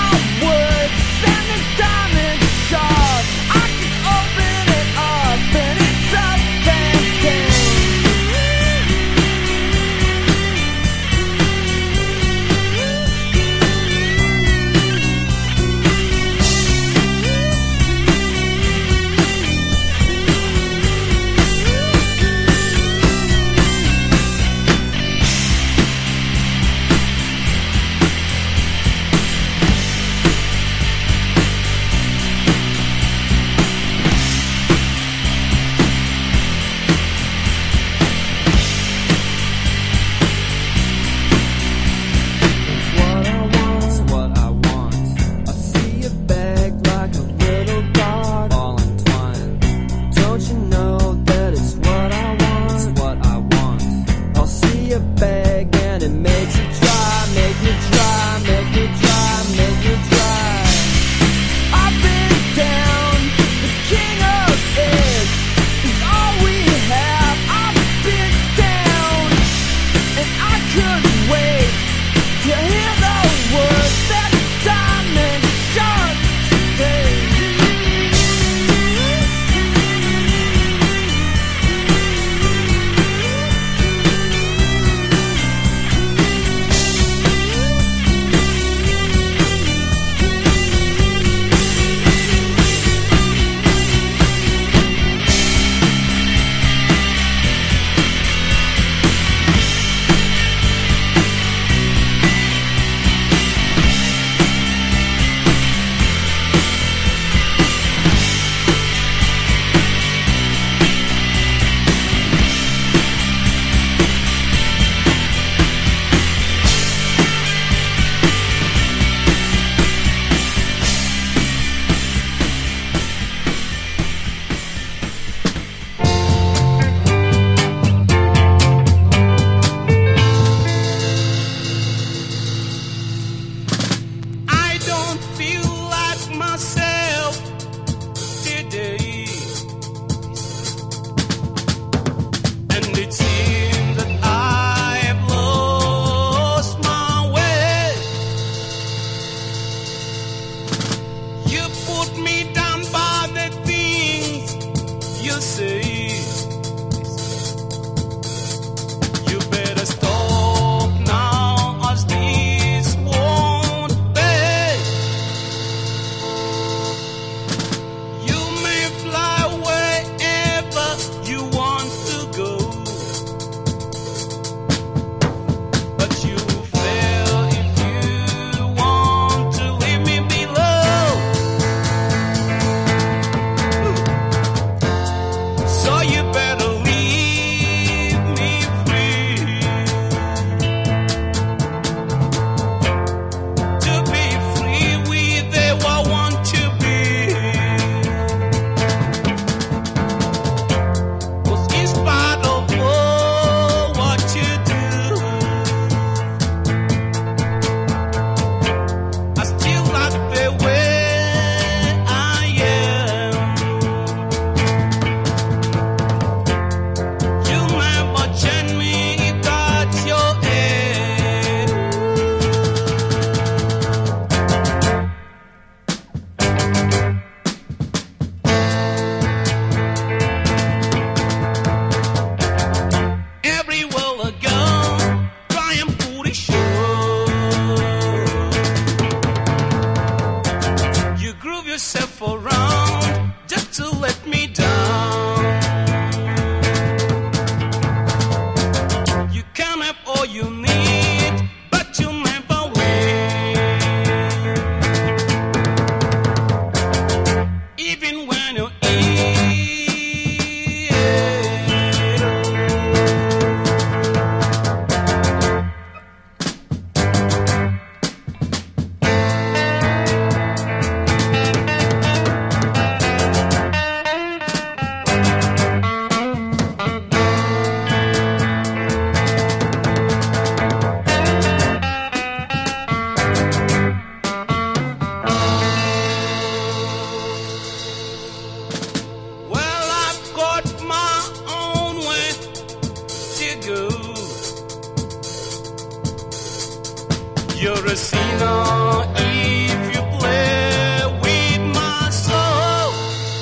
Speaker 21: You're a sinner if you play with my soul.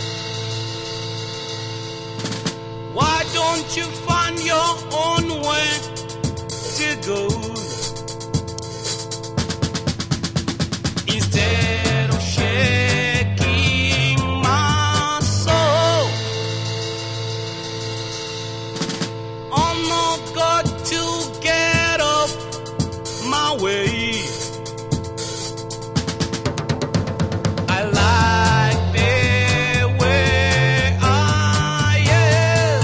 Speaker 21: Why don't you find your own way to go? Instead of shaking my soul, I'm not got to get up my way. I like the way I am.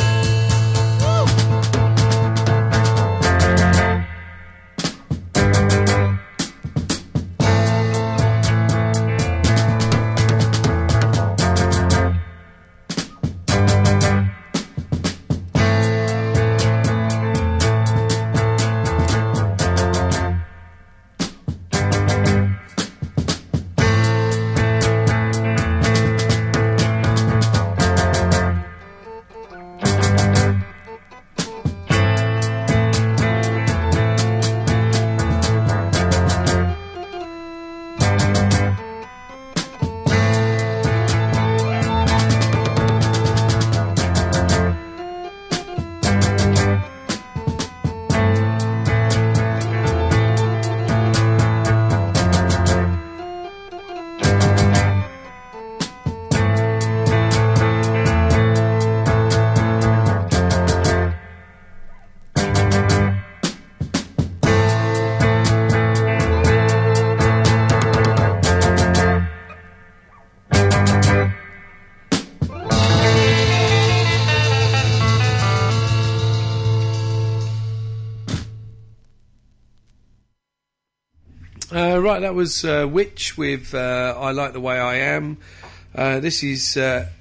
Speaker 8: Right, that was Witch with I Like the Way I Am. This is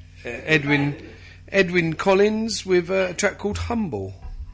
Speaker 8: Edwyn Collins with a track called Humble.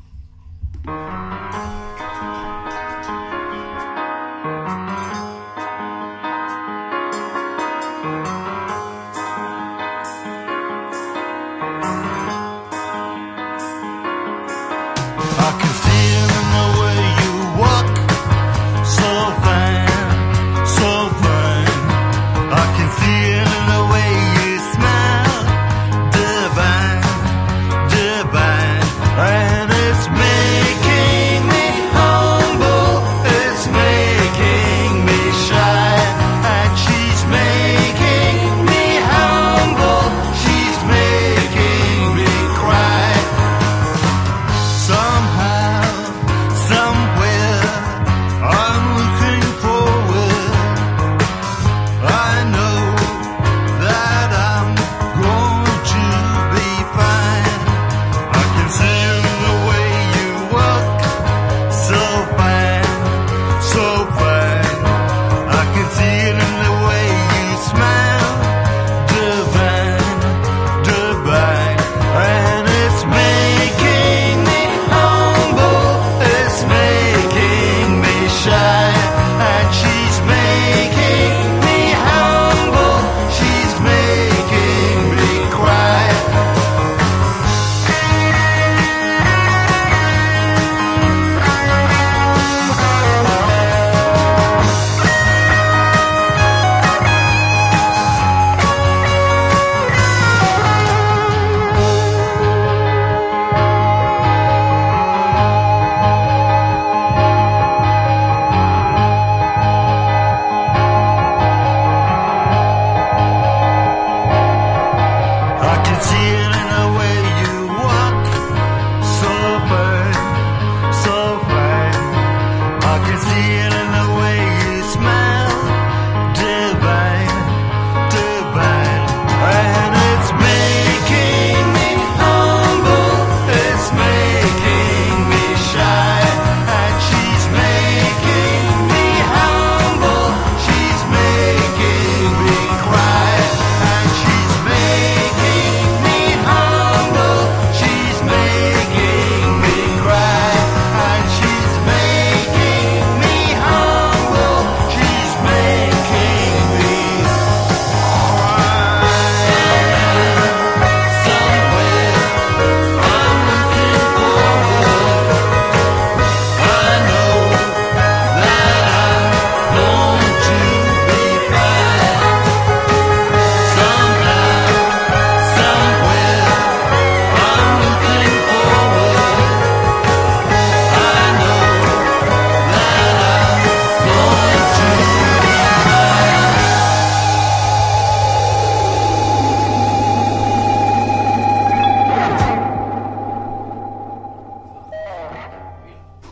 Speaker 17: I can feel in the way you walk, so fine, so fine. I can feel in the way you smile, divine, divine. And it's making me humble, it's making me shy. And she's making me humble, she's making me cry. Somehow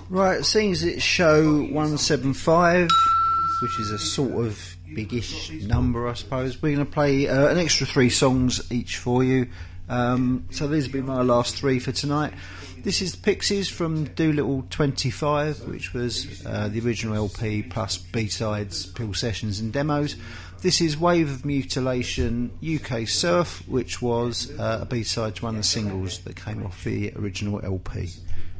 Speaker 1: Right, seeing as it's show 175, which is a sort of biggish number, I suppose, we're going to play an extra 3 songs each for you. So these will be my last 3 for tonight. This is the Pixies from Doolittle 25, which was the original LP plus B-sides, Pill Sessions and demos. This is Wave of Mutilation UK Surf, which was a B-side to one of the singles that came off the original LP.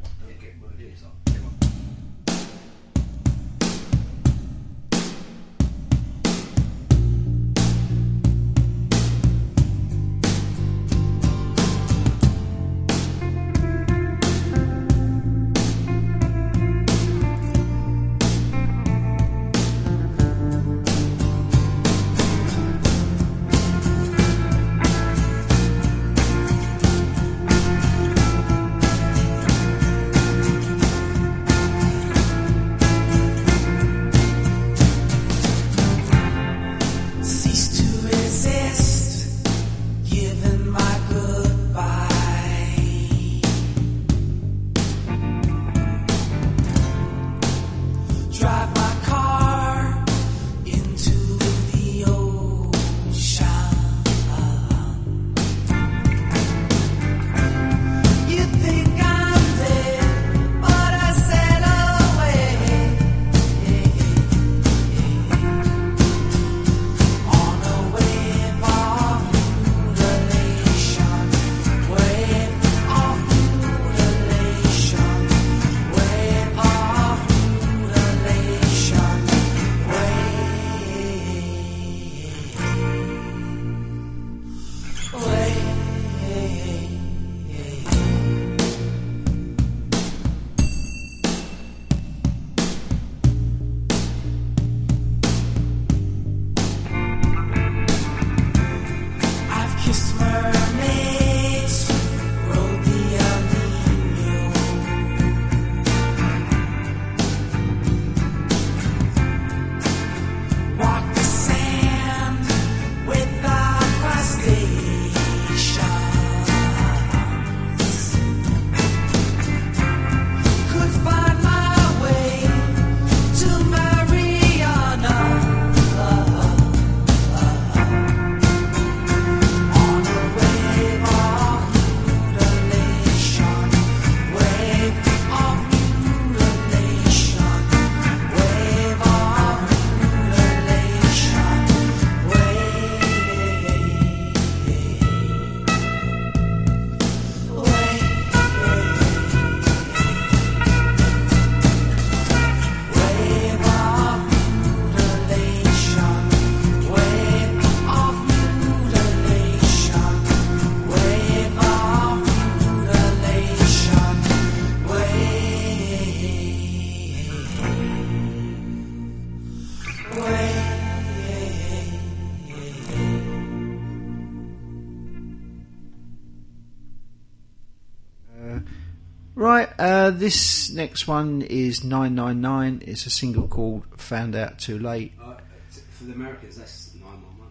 Speaker 1: Right, this next one is 999. It's a single called Found Out Too Late.
Speaker 4: For the Americans, that's 911.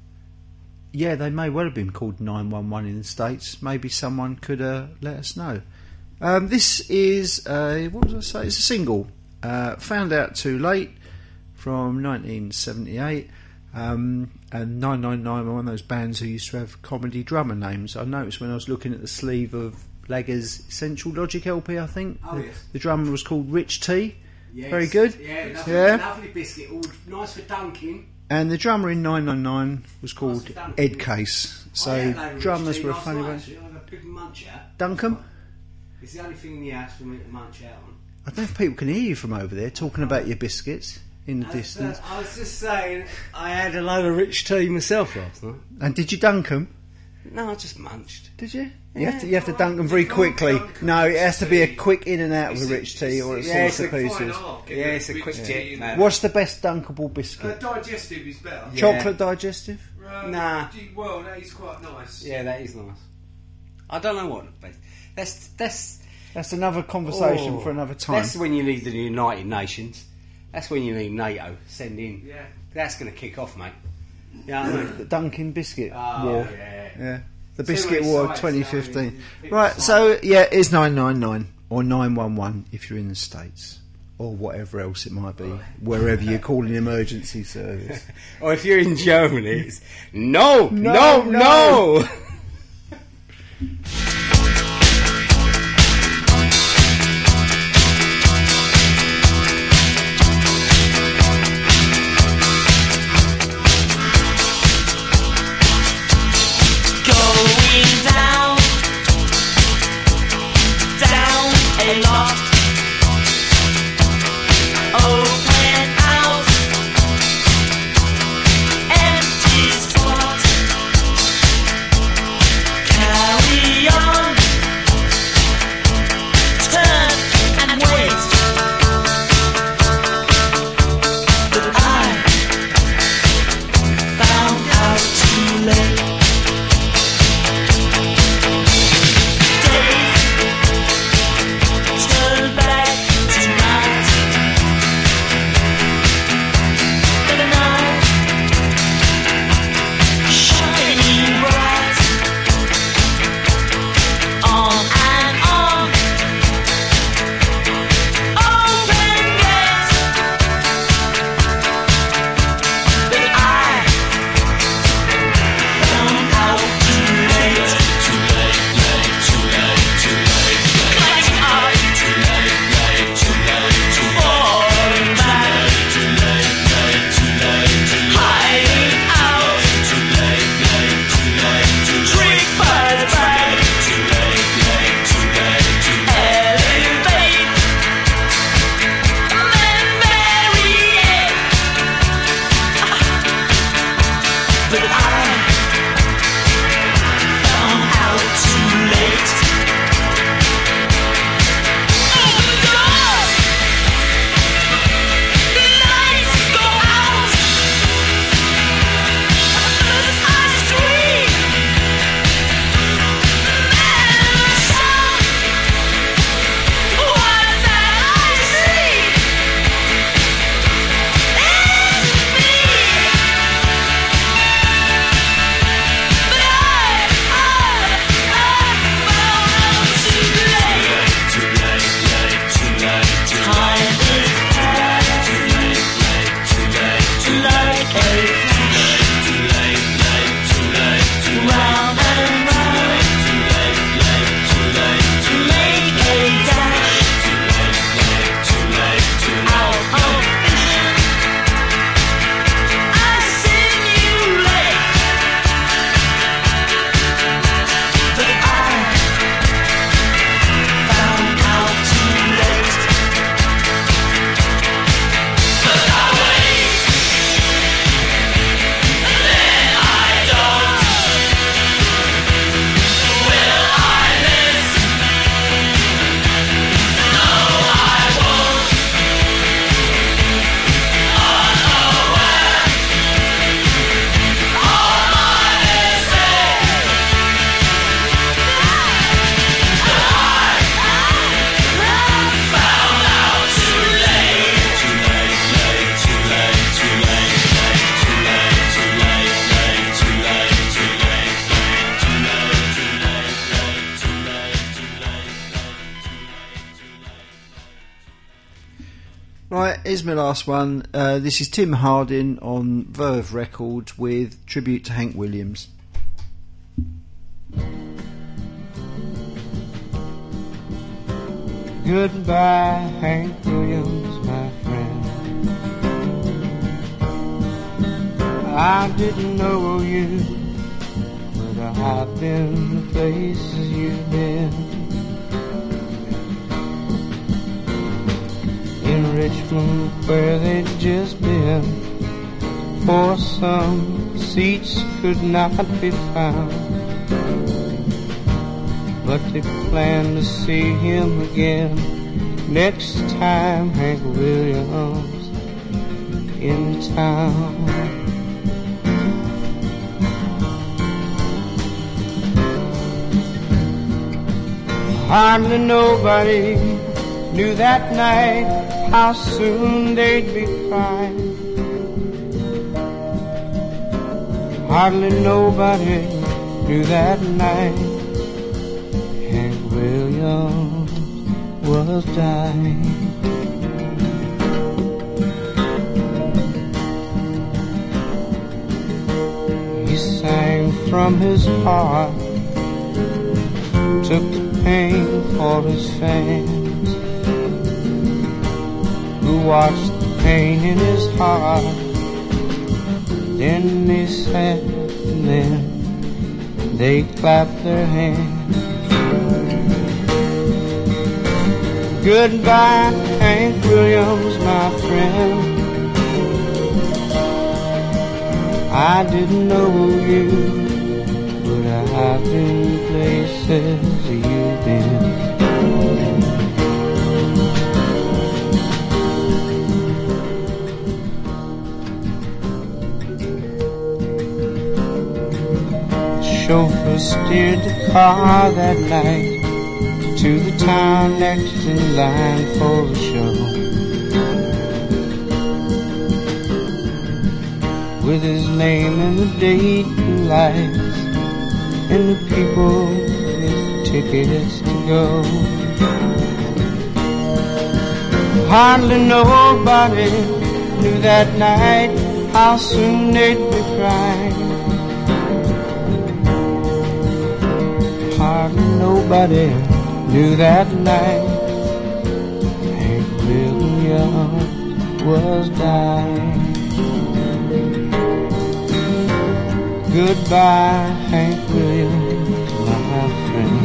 Speaker 1: Yeah, they may well have been called 911 in the States. Maybe someone could let us know. This is, what was I say? It's a single, Found Out Too Late from 1978. And 999 were one of those bands who used to have comedy drummer names. I noticed when I was looking at the sleeve of Lagger's Essential Logic LP, I think.
Speaker 4: Yes.
Speaker 1: The drummer was called Rich T.
Speaker 4: Yes.
Speaker 1: Very good.
Speaker 4: Yeah, lovely,
Speaker 1: Yeah.
Speaker 4: lovely biscuit. All nice for dunking.
Speaker 1: And the drummer in 999 was called Ed Case. So drummers were a funny way.
Speaker 4: I had a big munch out.
Speaker 1: Duncan?
Speaker 4: It's the only thing in the house for me to munch out on.
Speaker 1: I don't know if people can hear you from over there talking about your biscuits in the distance.
Speaker 4: I was just saying, I had a load of Rich Tea myself last night.
Speaker 1: And did you dunk them?
Speaker 4: No, I just munched.
Speaker 1: Did you? You have to dunk them very quickly. No, it has to be a quick in and out with a Rich Tea, or it's all the pieces.
Speaker 4: Yeah, it's a quick jet, man.
Speaker 1: What's the best dunkable biscuit?
Speaker 8: Digestive is better.
Speaker 1: Chocolate digestive?
Speaker 4: Nah.
Speaker 8: Well, that is quite nice.
Speaker 4: Yeah, that is nice. I don't know what the best.
Speaker 1: That's another conversation for another time.
Speaker 4: That's when you need the United Nations. That's when you need NATO. Send in.
Speaker 8: Yeah.
Speaker 4: That's going to kick off, mate. Yeah, you know what I mean?
Speaker 1: The Dunkin' Biscuit
Speaker 4: Oh,
Speaker 1: War.
Speaker 4: yeah.
Speaker 1: The
Speaker 4: Too
Speaker 1: Biscuit
Speaker 4: many
Speaker 1: War
Speaker 4: sites,
Speaker 1: 2015.
Speaker 4: though,
Speaker 1: Right, so yeah, it's 999. or 911 if you're in the States, or whatever else it might be, wherever you're calling emergency service.
Speaker 4: Or if you're in Germany, it's no.
Speaker 1: Right, here's my last one. This is Tim Hardin on Verve Records with tribute to Hank Williams.
Speaker 5: Goodbye, Hank Williams, my friend. I didn't know you, but I've been the places you've been. In Richmond, where they'd just been, for some seats could not be found. But they plan to see him again next time Hank Williams in town. Hardly nobody knew that night how soon they'd be crying. Hardly nobody knew that night Hank Williams was dying. He sang from his heart, took the pain for his fans, who watched the pain in his heart. Then they sat and then they clapped their hands. Goodbye, Hank Williams, my friend. I didn't know you, but I've been places you've been. The chauffeur steered the car that night to the town next in line for the show. With his name in the dating lights and the people with tickets to go. Hardly nobody knew that night how soon they'd be crying. Hardly nobody knew that night Hank Williams was dying. Goodbye, Hank Williams, my friend.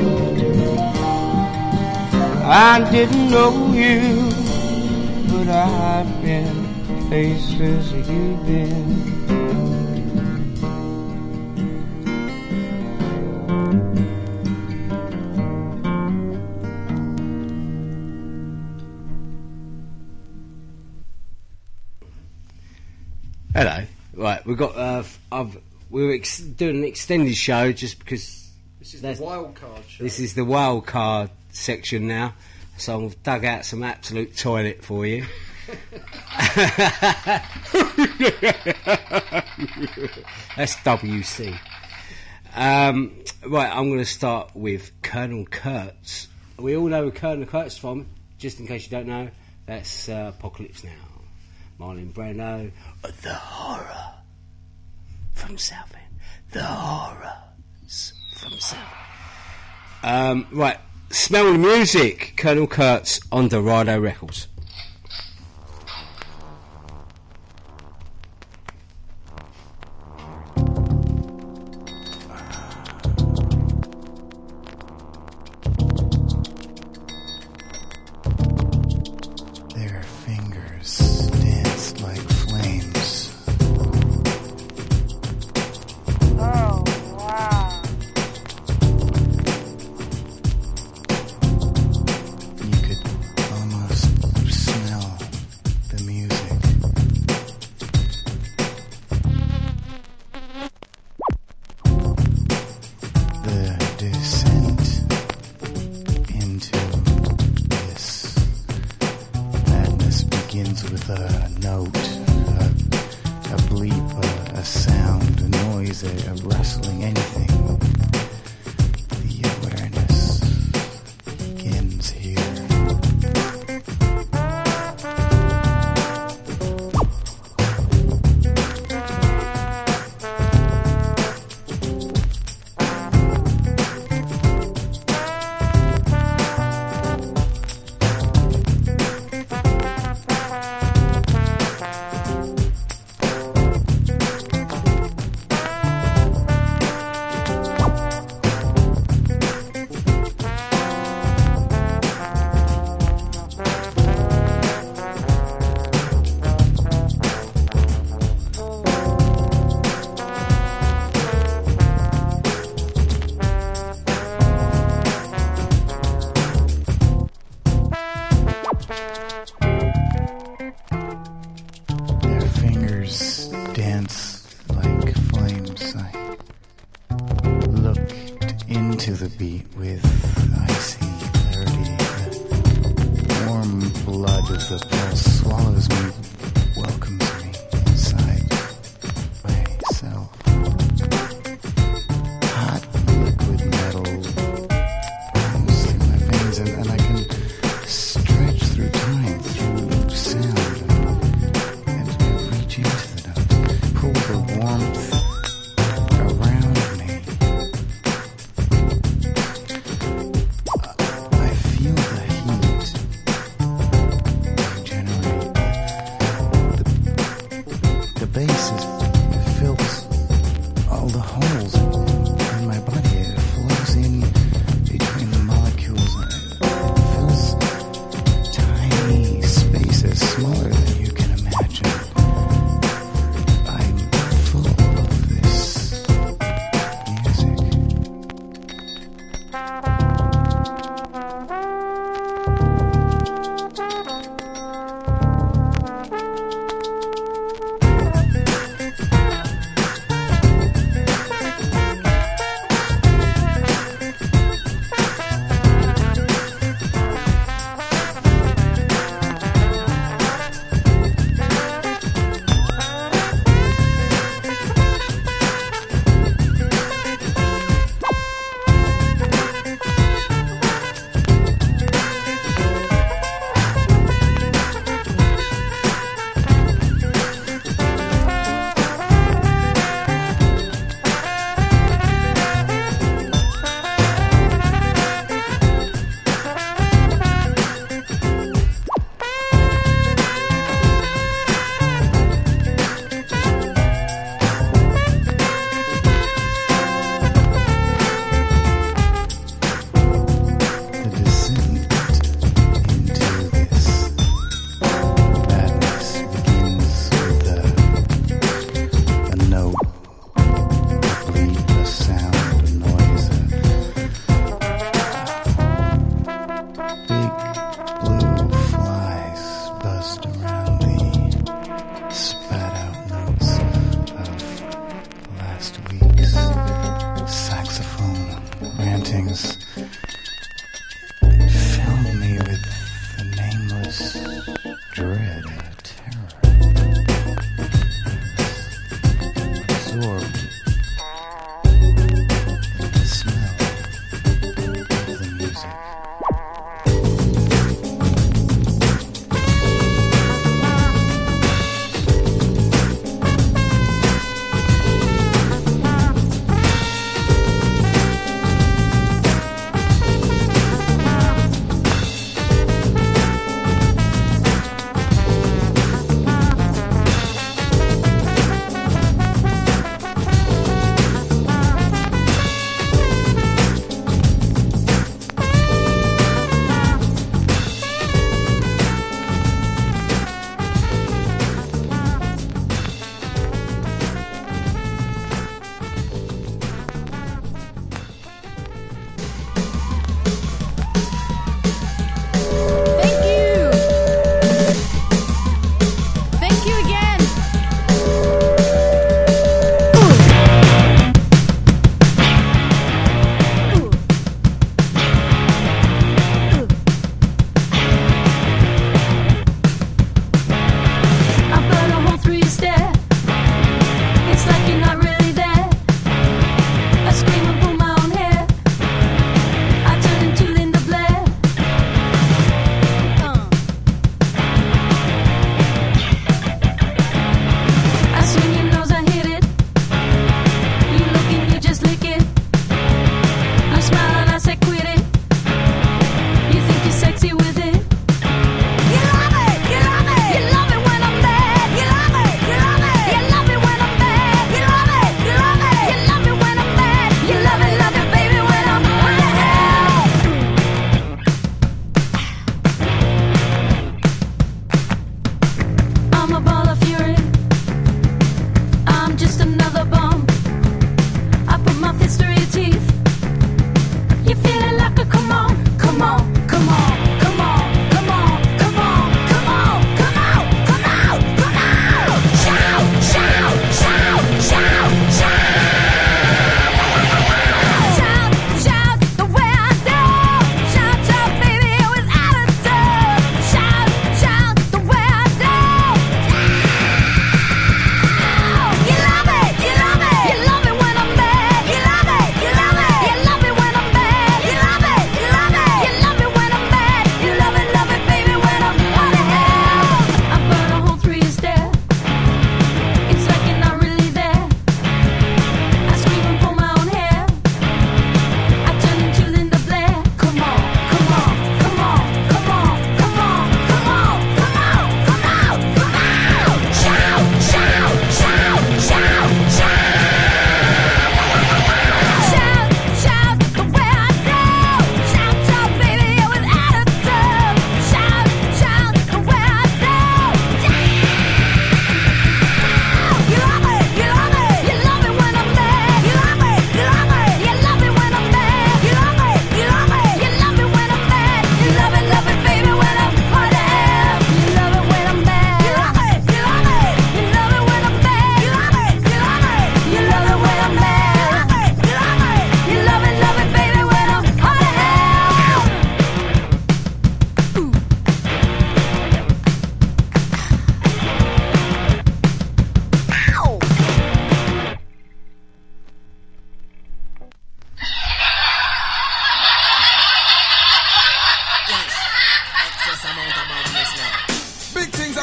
Speaker 5: I didn't know you, but I've been places you've been.
Speaker 4: Hello. Right, we've got. We were doing an extended show just because.
Speaker 9: This is the wild card show.
Speaker 4: This is the wild card section now, so I've dug out some absolute toilet for you. That's WC. Right, I'm going to start with Colonel Kurtz. We all know where Colonel Kurtz is from. Just in case you don't know, that's Apocalypse Now. Marlon Brando, The Horror from Southend. The Horrors from Southend. Right, Smell the Music, Colonel Kurtz on Dorado Records.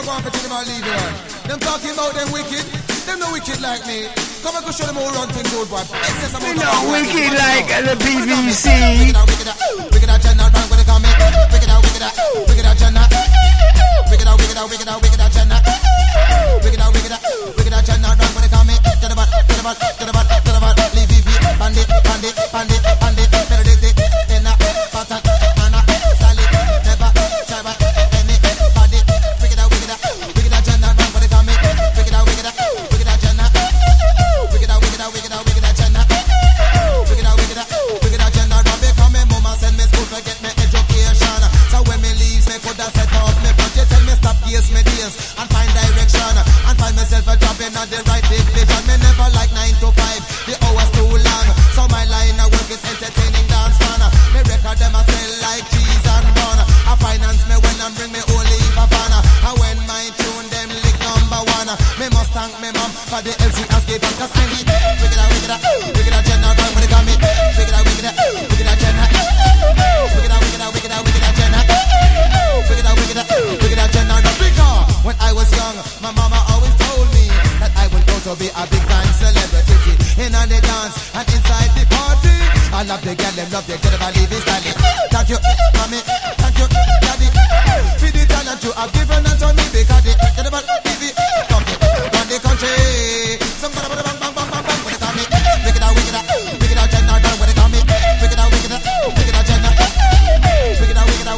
Speaker 6: I go on for them all leave you on. Them talking about them wicked. Them no wicked like me. Come and go show them how run things good, boy. Excess amount of
Speaker 4: not wicked like the BBC.
Speaker 6: Wicked out, Jenna, run with the comment. Wicked out, Jenna. Wicked out, Jenna. Wicked out, Jenna. Wicked out, Jenna, run with the comment. To the butt, leave VV, bandit, better than it, in a pattern, and a solid, never, try back, anybody. Wicked out, Jenna, run with the comment. Wicked out, Jenna. Wicked out, Jenna. Wicked out, Jenna, run become me mama send me school to get me education. So when me leaves, me coulda set up me budget, tell me stop case me days and find direction and find myself a job in the right division. Me never like 9 to 5, the hours too long. So my line of work is entertaining dance man. Me record them I sell like cheese and bun. I finance me when and bring me only for fun. And when my tune them lick number 1, me must thank me mom for the LC as given. Cause I need wicked out, Jenna, run with the comment. Wicked out, Jenna. Wicked out, Jenna. Wicked out, Jenna, run because when I was young, my mama always told me that I would go to be a big time celebrity in the dance and inside the party. I love the girl, them love the girl, I leave it styling. Thank you, mommy, thank you, daddy. For the talent you have given unto me because the TV talking on the country. Somebody bang bang bang bang bang when they call me. Wicked out, Jenna, run when they call me. Wicked out, Jenna. Wicked out, Jenna. Wicked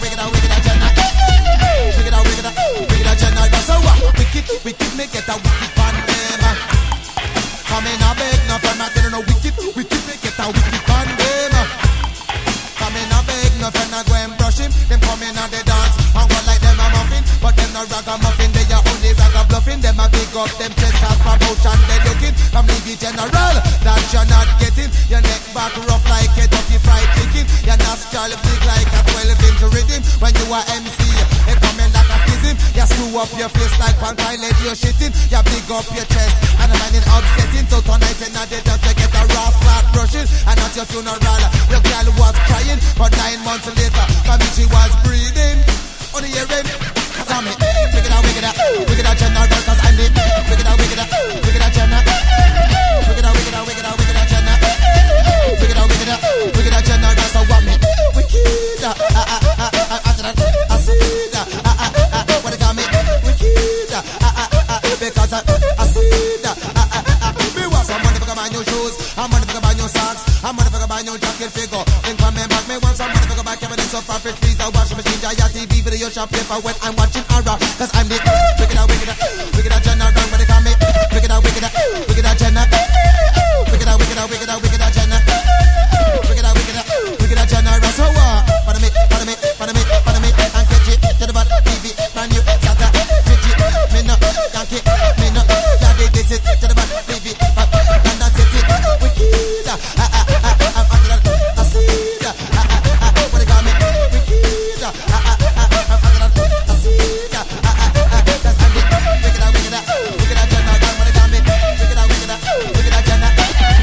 Speaker 6: out, Jenna, so what? Wicked, me get a wicked fan name. Come in a beg, no friend, I don't know wicked, me get a wicked fan name. Come in a beg, no friend, I go and brush him. Them come in on the dance and go like them a muffin, but them no ragamuffin, they are only ragabluffing. Them a pick up them chest as promotion, they looking from the general that you're not getting. Your neck back rough like a dirty fried chicken. Your nostril big like a 12-inch rhythm. When you are MC, they come in like a schism. You screw up your face like Pantile, let you shitting. You big up your chest and a man in upsetting. So tonight in the day just to get a raw flat brushing and not your funeral. Your girl was crying, but 9 months later, for me she was breathing. On the hearing, cause I'm it. Wicked out, Jenna, cause I'm it. Wicked out, Jenna. Wicked out, Jenna. Wicked out, Jenna, that's how I'm it. Wicked, I see that. What they call me? Wicked, because I see that. Me want some money for buy new shoes, I'm money for buy new socks, I'm money for buy new jacket figure. Think for me back, me want some money for buy cabinets of profit please. I wash machine, Jaya TV, video shop paper when I'm watching horror. Cause I'm the wicked out, Jenna, run when they call me. Wicked out, Jenna. Wicked out, Jenna. Wicked out, Jenna, run so what? Follow me, and catch it to the bottom, TV, brand new, Sata, Gigi, me no, Yankee, me no, Yagi, this it, to the bottom, TV, and that's it, wicked, I see that, what they call me, wicked, I see that, that's Andy, wicked out, Jenna, run when they call me, wicked out, Jenna, wicked out, Jenna,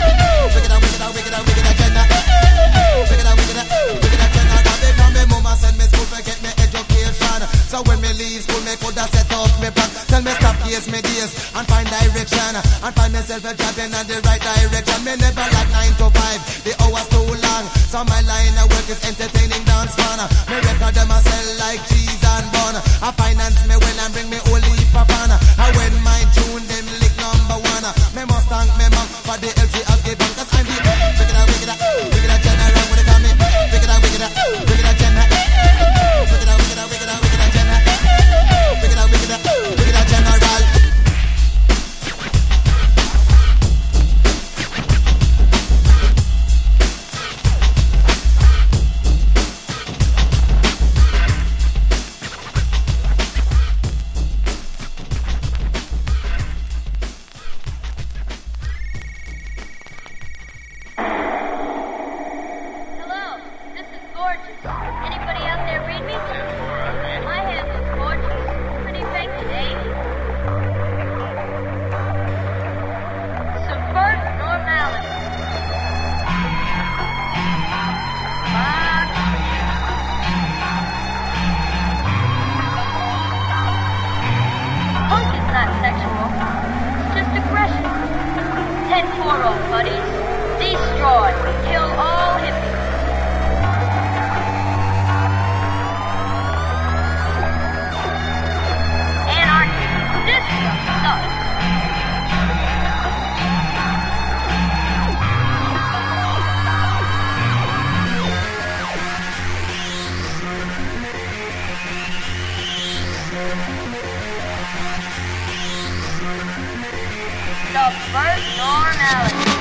Speaker 6: send me school to get me education. So when me leave school, me coulda set up me plan. Tell me stop case me days and find direction and find myself a job in the right direction. Me never like 9 to 5, the hours too long. So my line of work is entertaining dance man. Me record them I sell like cheese and bun. I finance me well and bring me only for fun. And when my tune them lick number 1, me must thank me mom for the help she has given. Cause I'm the wicked out, Jenna, run when they call me. Wicked out, Jenna. Wicked out, Jenna. Wicked out, General.
Speaker 10: The first normality.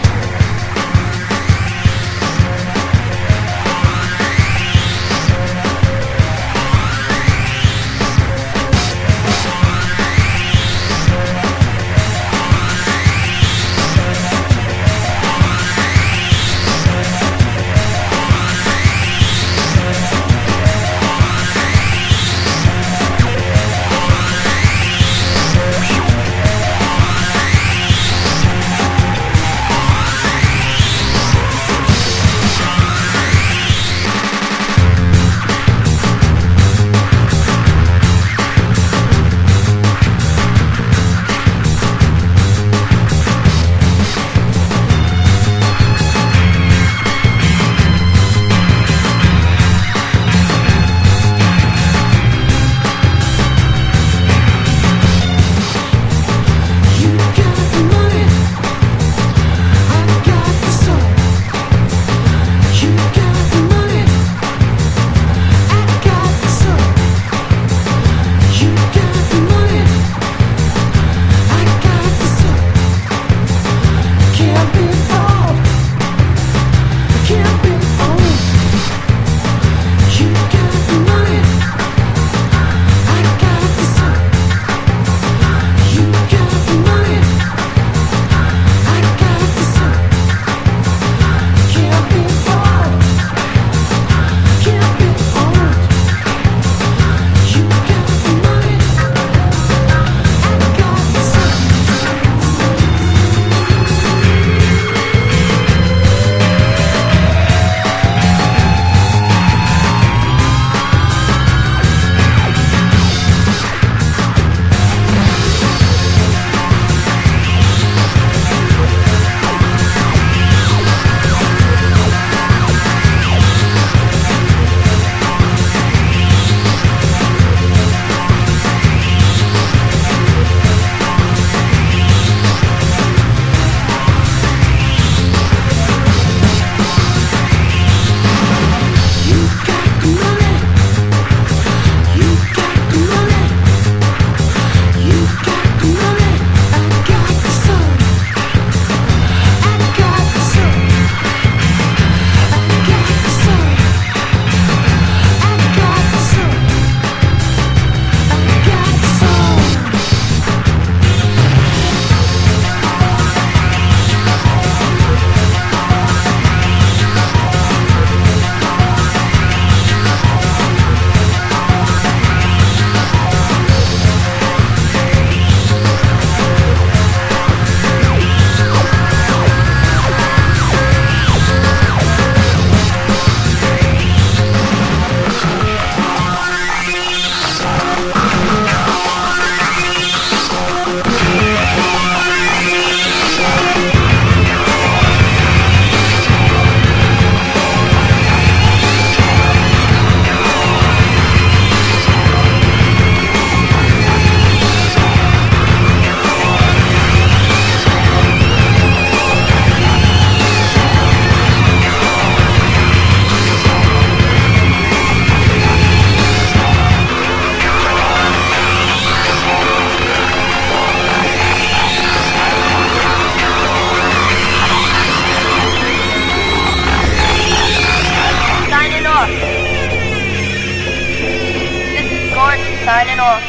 Speaker 22: signing off.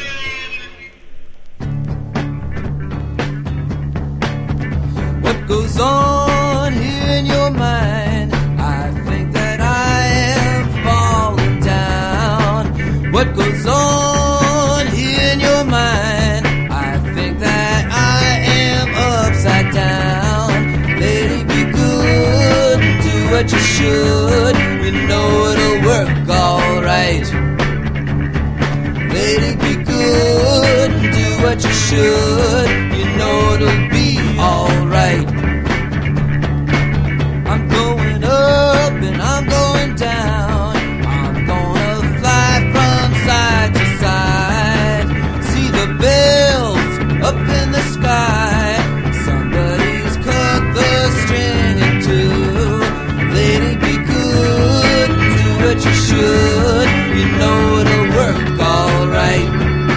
Speaker 16: What goes on here in your mind? I think that I am falling down. What goes on here in your mind? I think that I am upside down. Lady, be good, do what you should. You know it'll work alright. Lady, be good, do what you should. You know it'll be alright. I'm going up and I'm going down. I'm gonna fly from side to side. See the bells up in the sky. Somebody's cut the string in two. Lady, be good, do what you should. You know it'll work alright.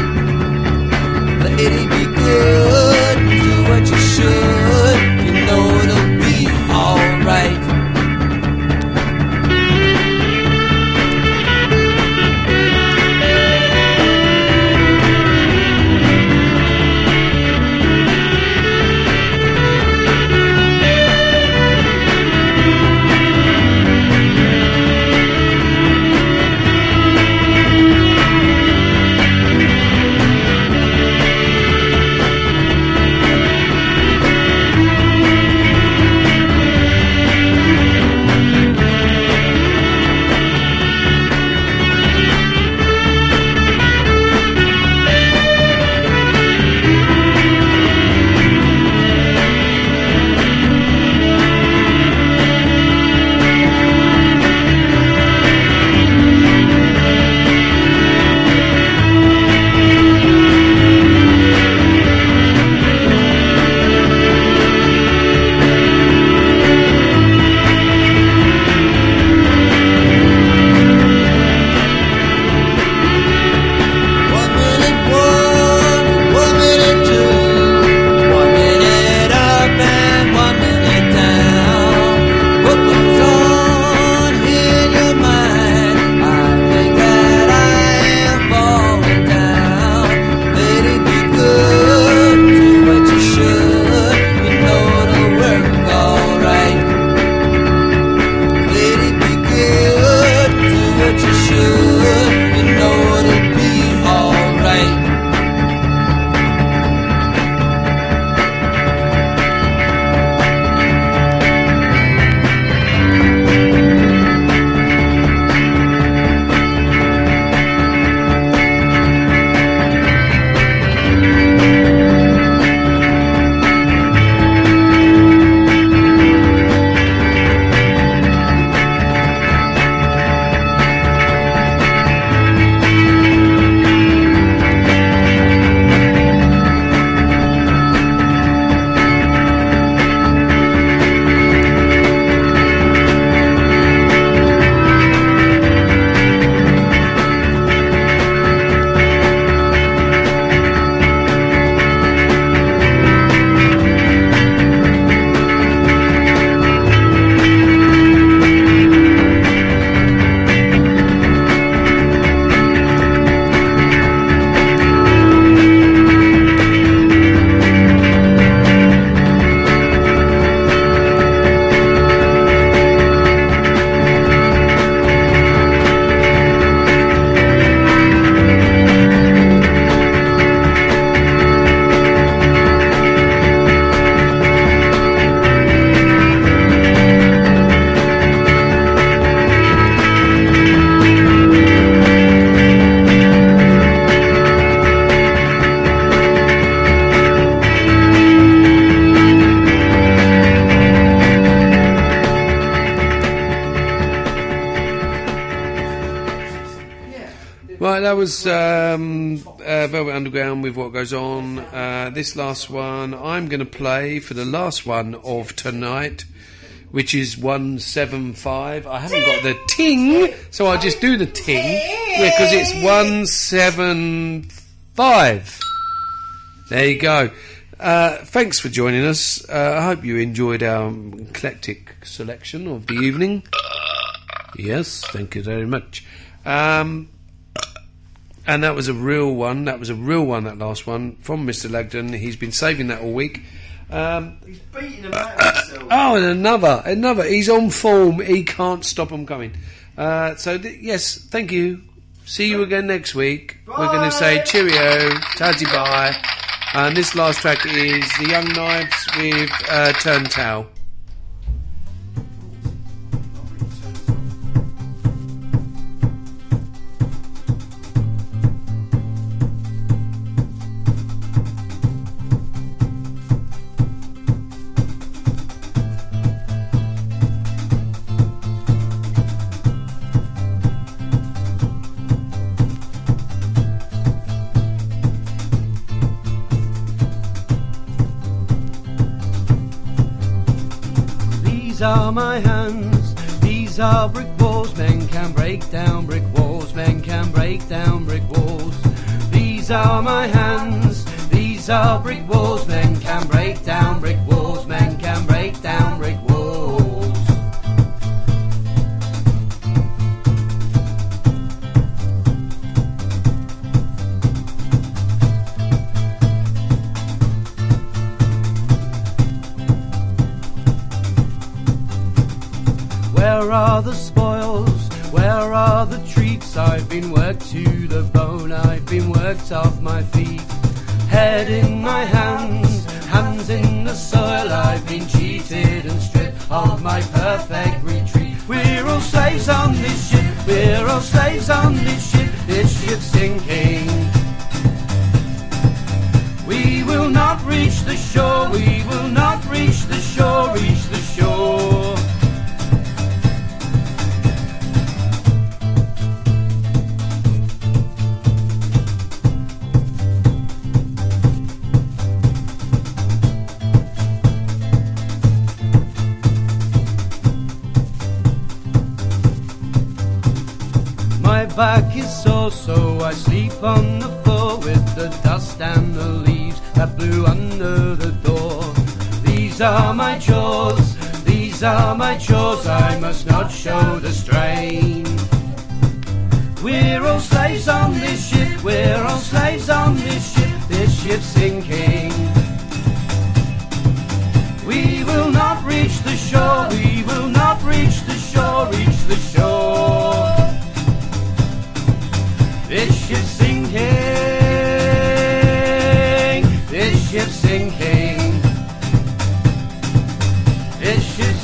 Speaker 8: Right, that was Velvet Underground with What Goes On. This last one I'm going to play for the last one of tonight, which is 175. I haven't got the ting, so I'll just do the ting, because it's 175. There you go. Thanks for joining us. I hope you enjoyed our eclectic selection of the evening. Yes, thank you very much. And that was a real one. That last one, from Mr. Lagden. He's been saving that all week.
Speaker 1: He's beating them out of himself.
Speaker 8: Oh, and another. He's on form. He can't stop them coming. Yes, thank you. See you again next week. Bye. We're going to say cheerio, tadzy bye. And this last track is The Young Knives with Turn Towel.
Speaker 5: These are my hands, these are brick walls. Men can break down brick walls, men can break down brick walls. These are my hands, these are brick walls. Men can break down brick walls, men can break down brick walls. Where are the spoils? Where are the treats? I've been worked to the bone, I've been worked off my feet. Head in my hands, hands in the soil. I've been cheated and stripped of my perfect retreat. We're all slaves on this ship, we're all slaves on this ship. This ship's sinking. We will not reach the shore, we will not reach the shore, reach the shore. My back is sore, so I sleep on the floor with the dust and the leaves that blew under the door. These are my chores, these are my chores. I must not show the strain. We're all slaves on this ship, we're all slaves on this ship. This ship's sinking. We will not reach the shore, we will not reach the shore, reach the shore. This ship's sinking, this ship's sinking, this ship's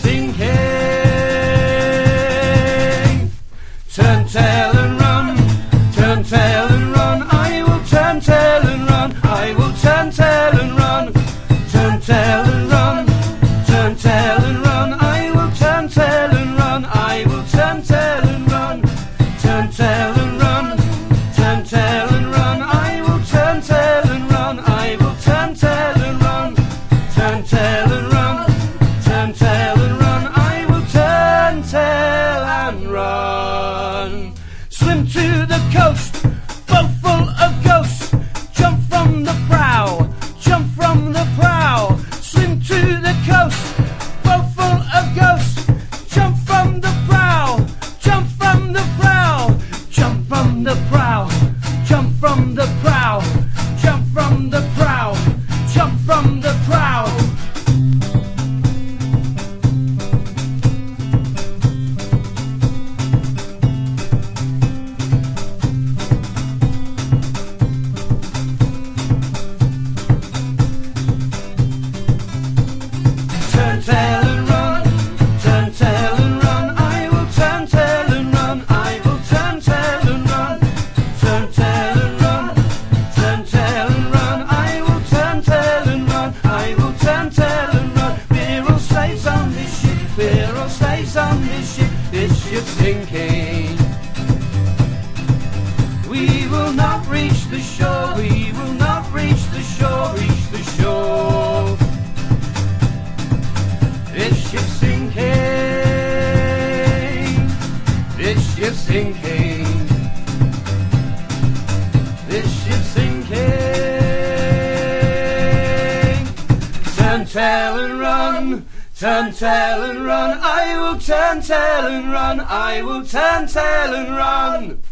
Speaker 5: sinking. Turn tail and run, turn tail and run. I will turn tail and run, I will turn tail and run. Turn tail and run, turn tail and run. I will turn tail and run, I will turn tail and run. Turn tail and run, turn tail and run. I will turn tail and run, I will turn tail and run. Turn tail and run, turn tail and run. I will turn tail and run. Swim to the coast, boat full of ghosts. Jump from the prow, jump from the prow. Swim to the coast, boat full of ghosts. Jump from the prow, jump from the prow. Jump from the prow, jump from the prow. Jump from the prow, jump from the prow. Turn tail and run, turn tail and run. I will turn tail and run, I will turn tail and run. Turn tail and run, turn tail and run. I will turn tail and run, I will turn tail and run. We're all slaves on this ship, we're all slaves on this ship. This ship's sinking. We ship's sinking. This ship's sinking. Turn tail and run. Turn tail and run. I will turn tail and run. I will turn tail and run.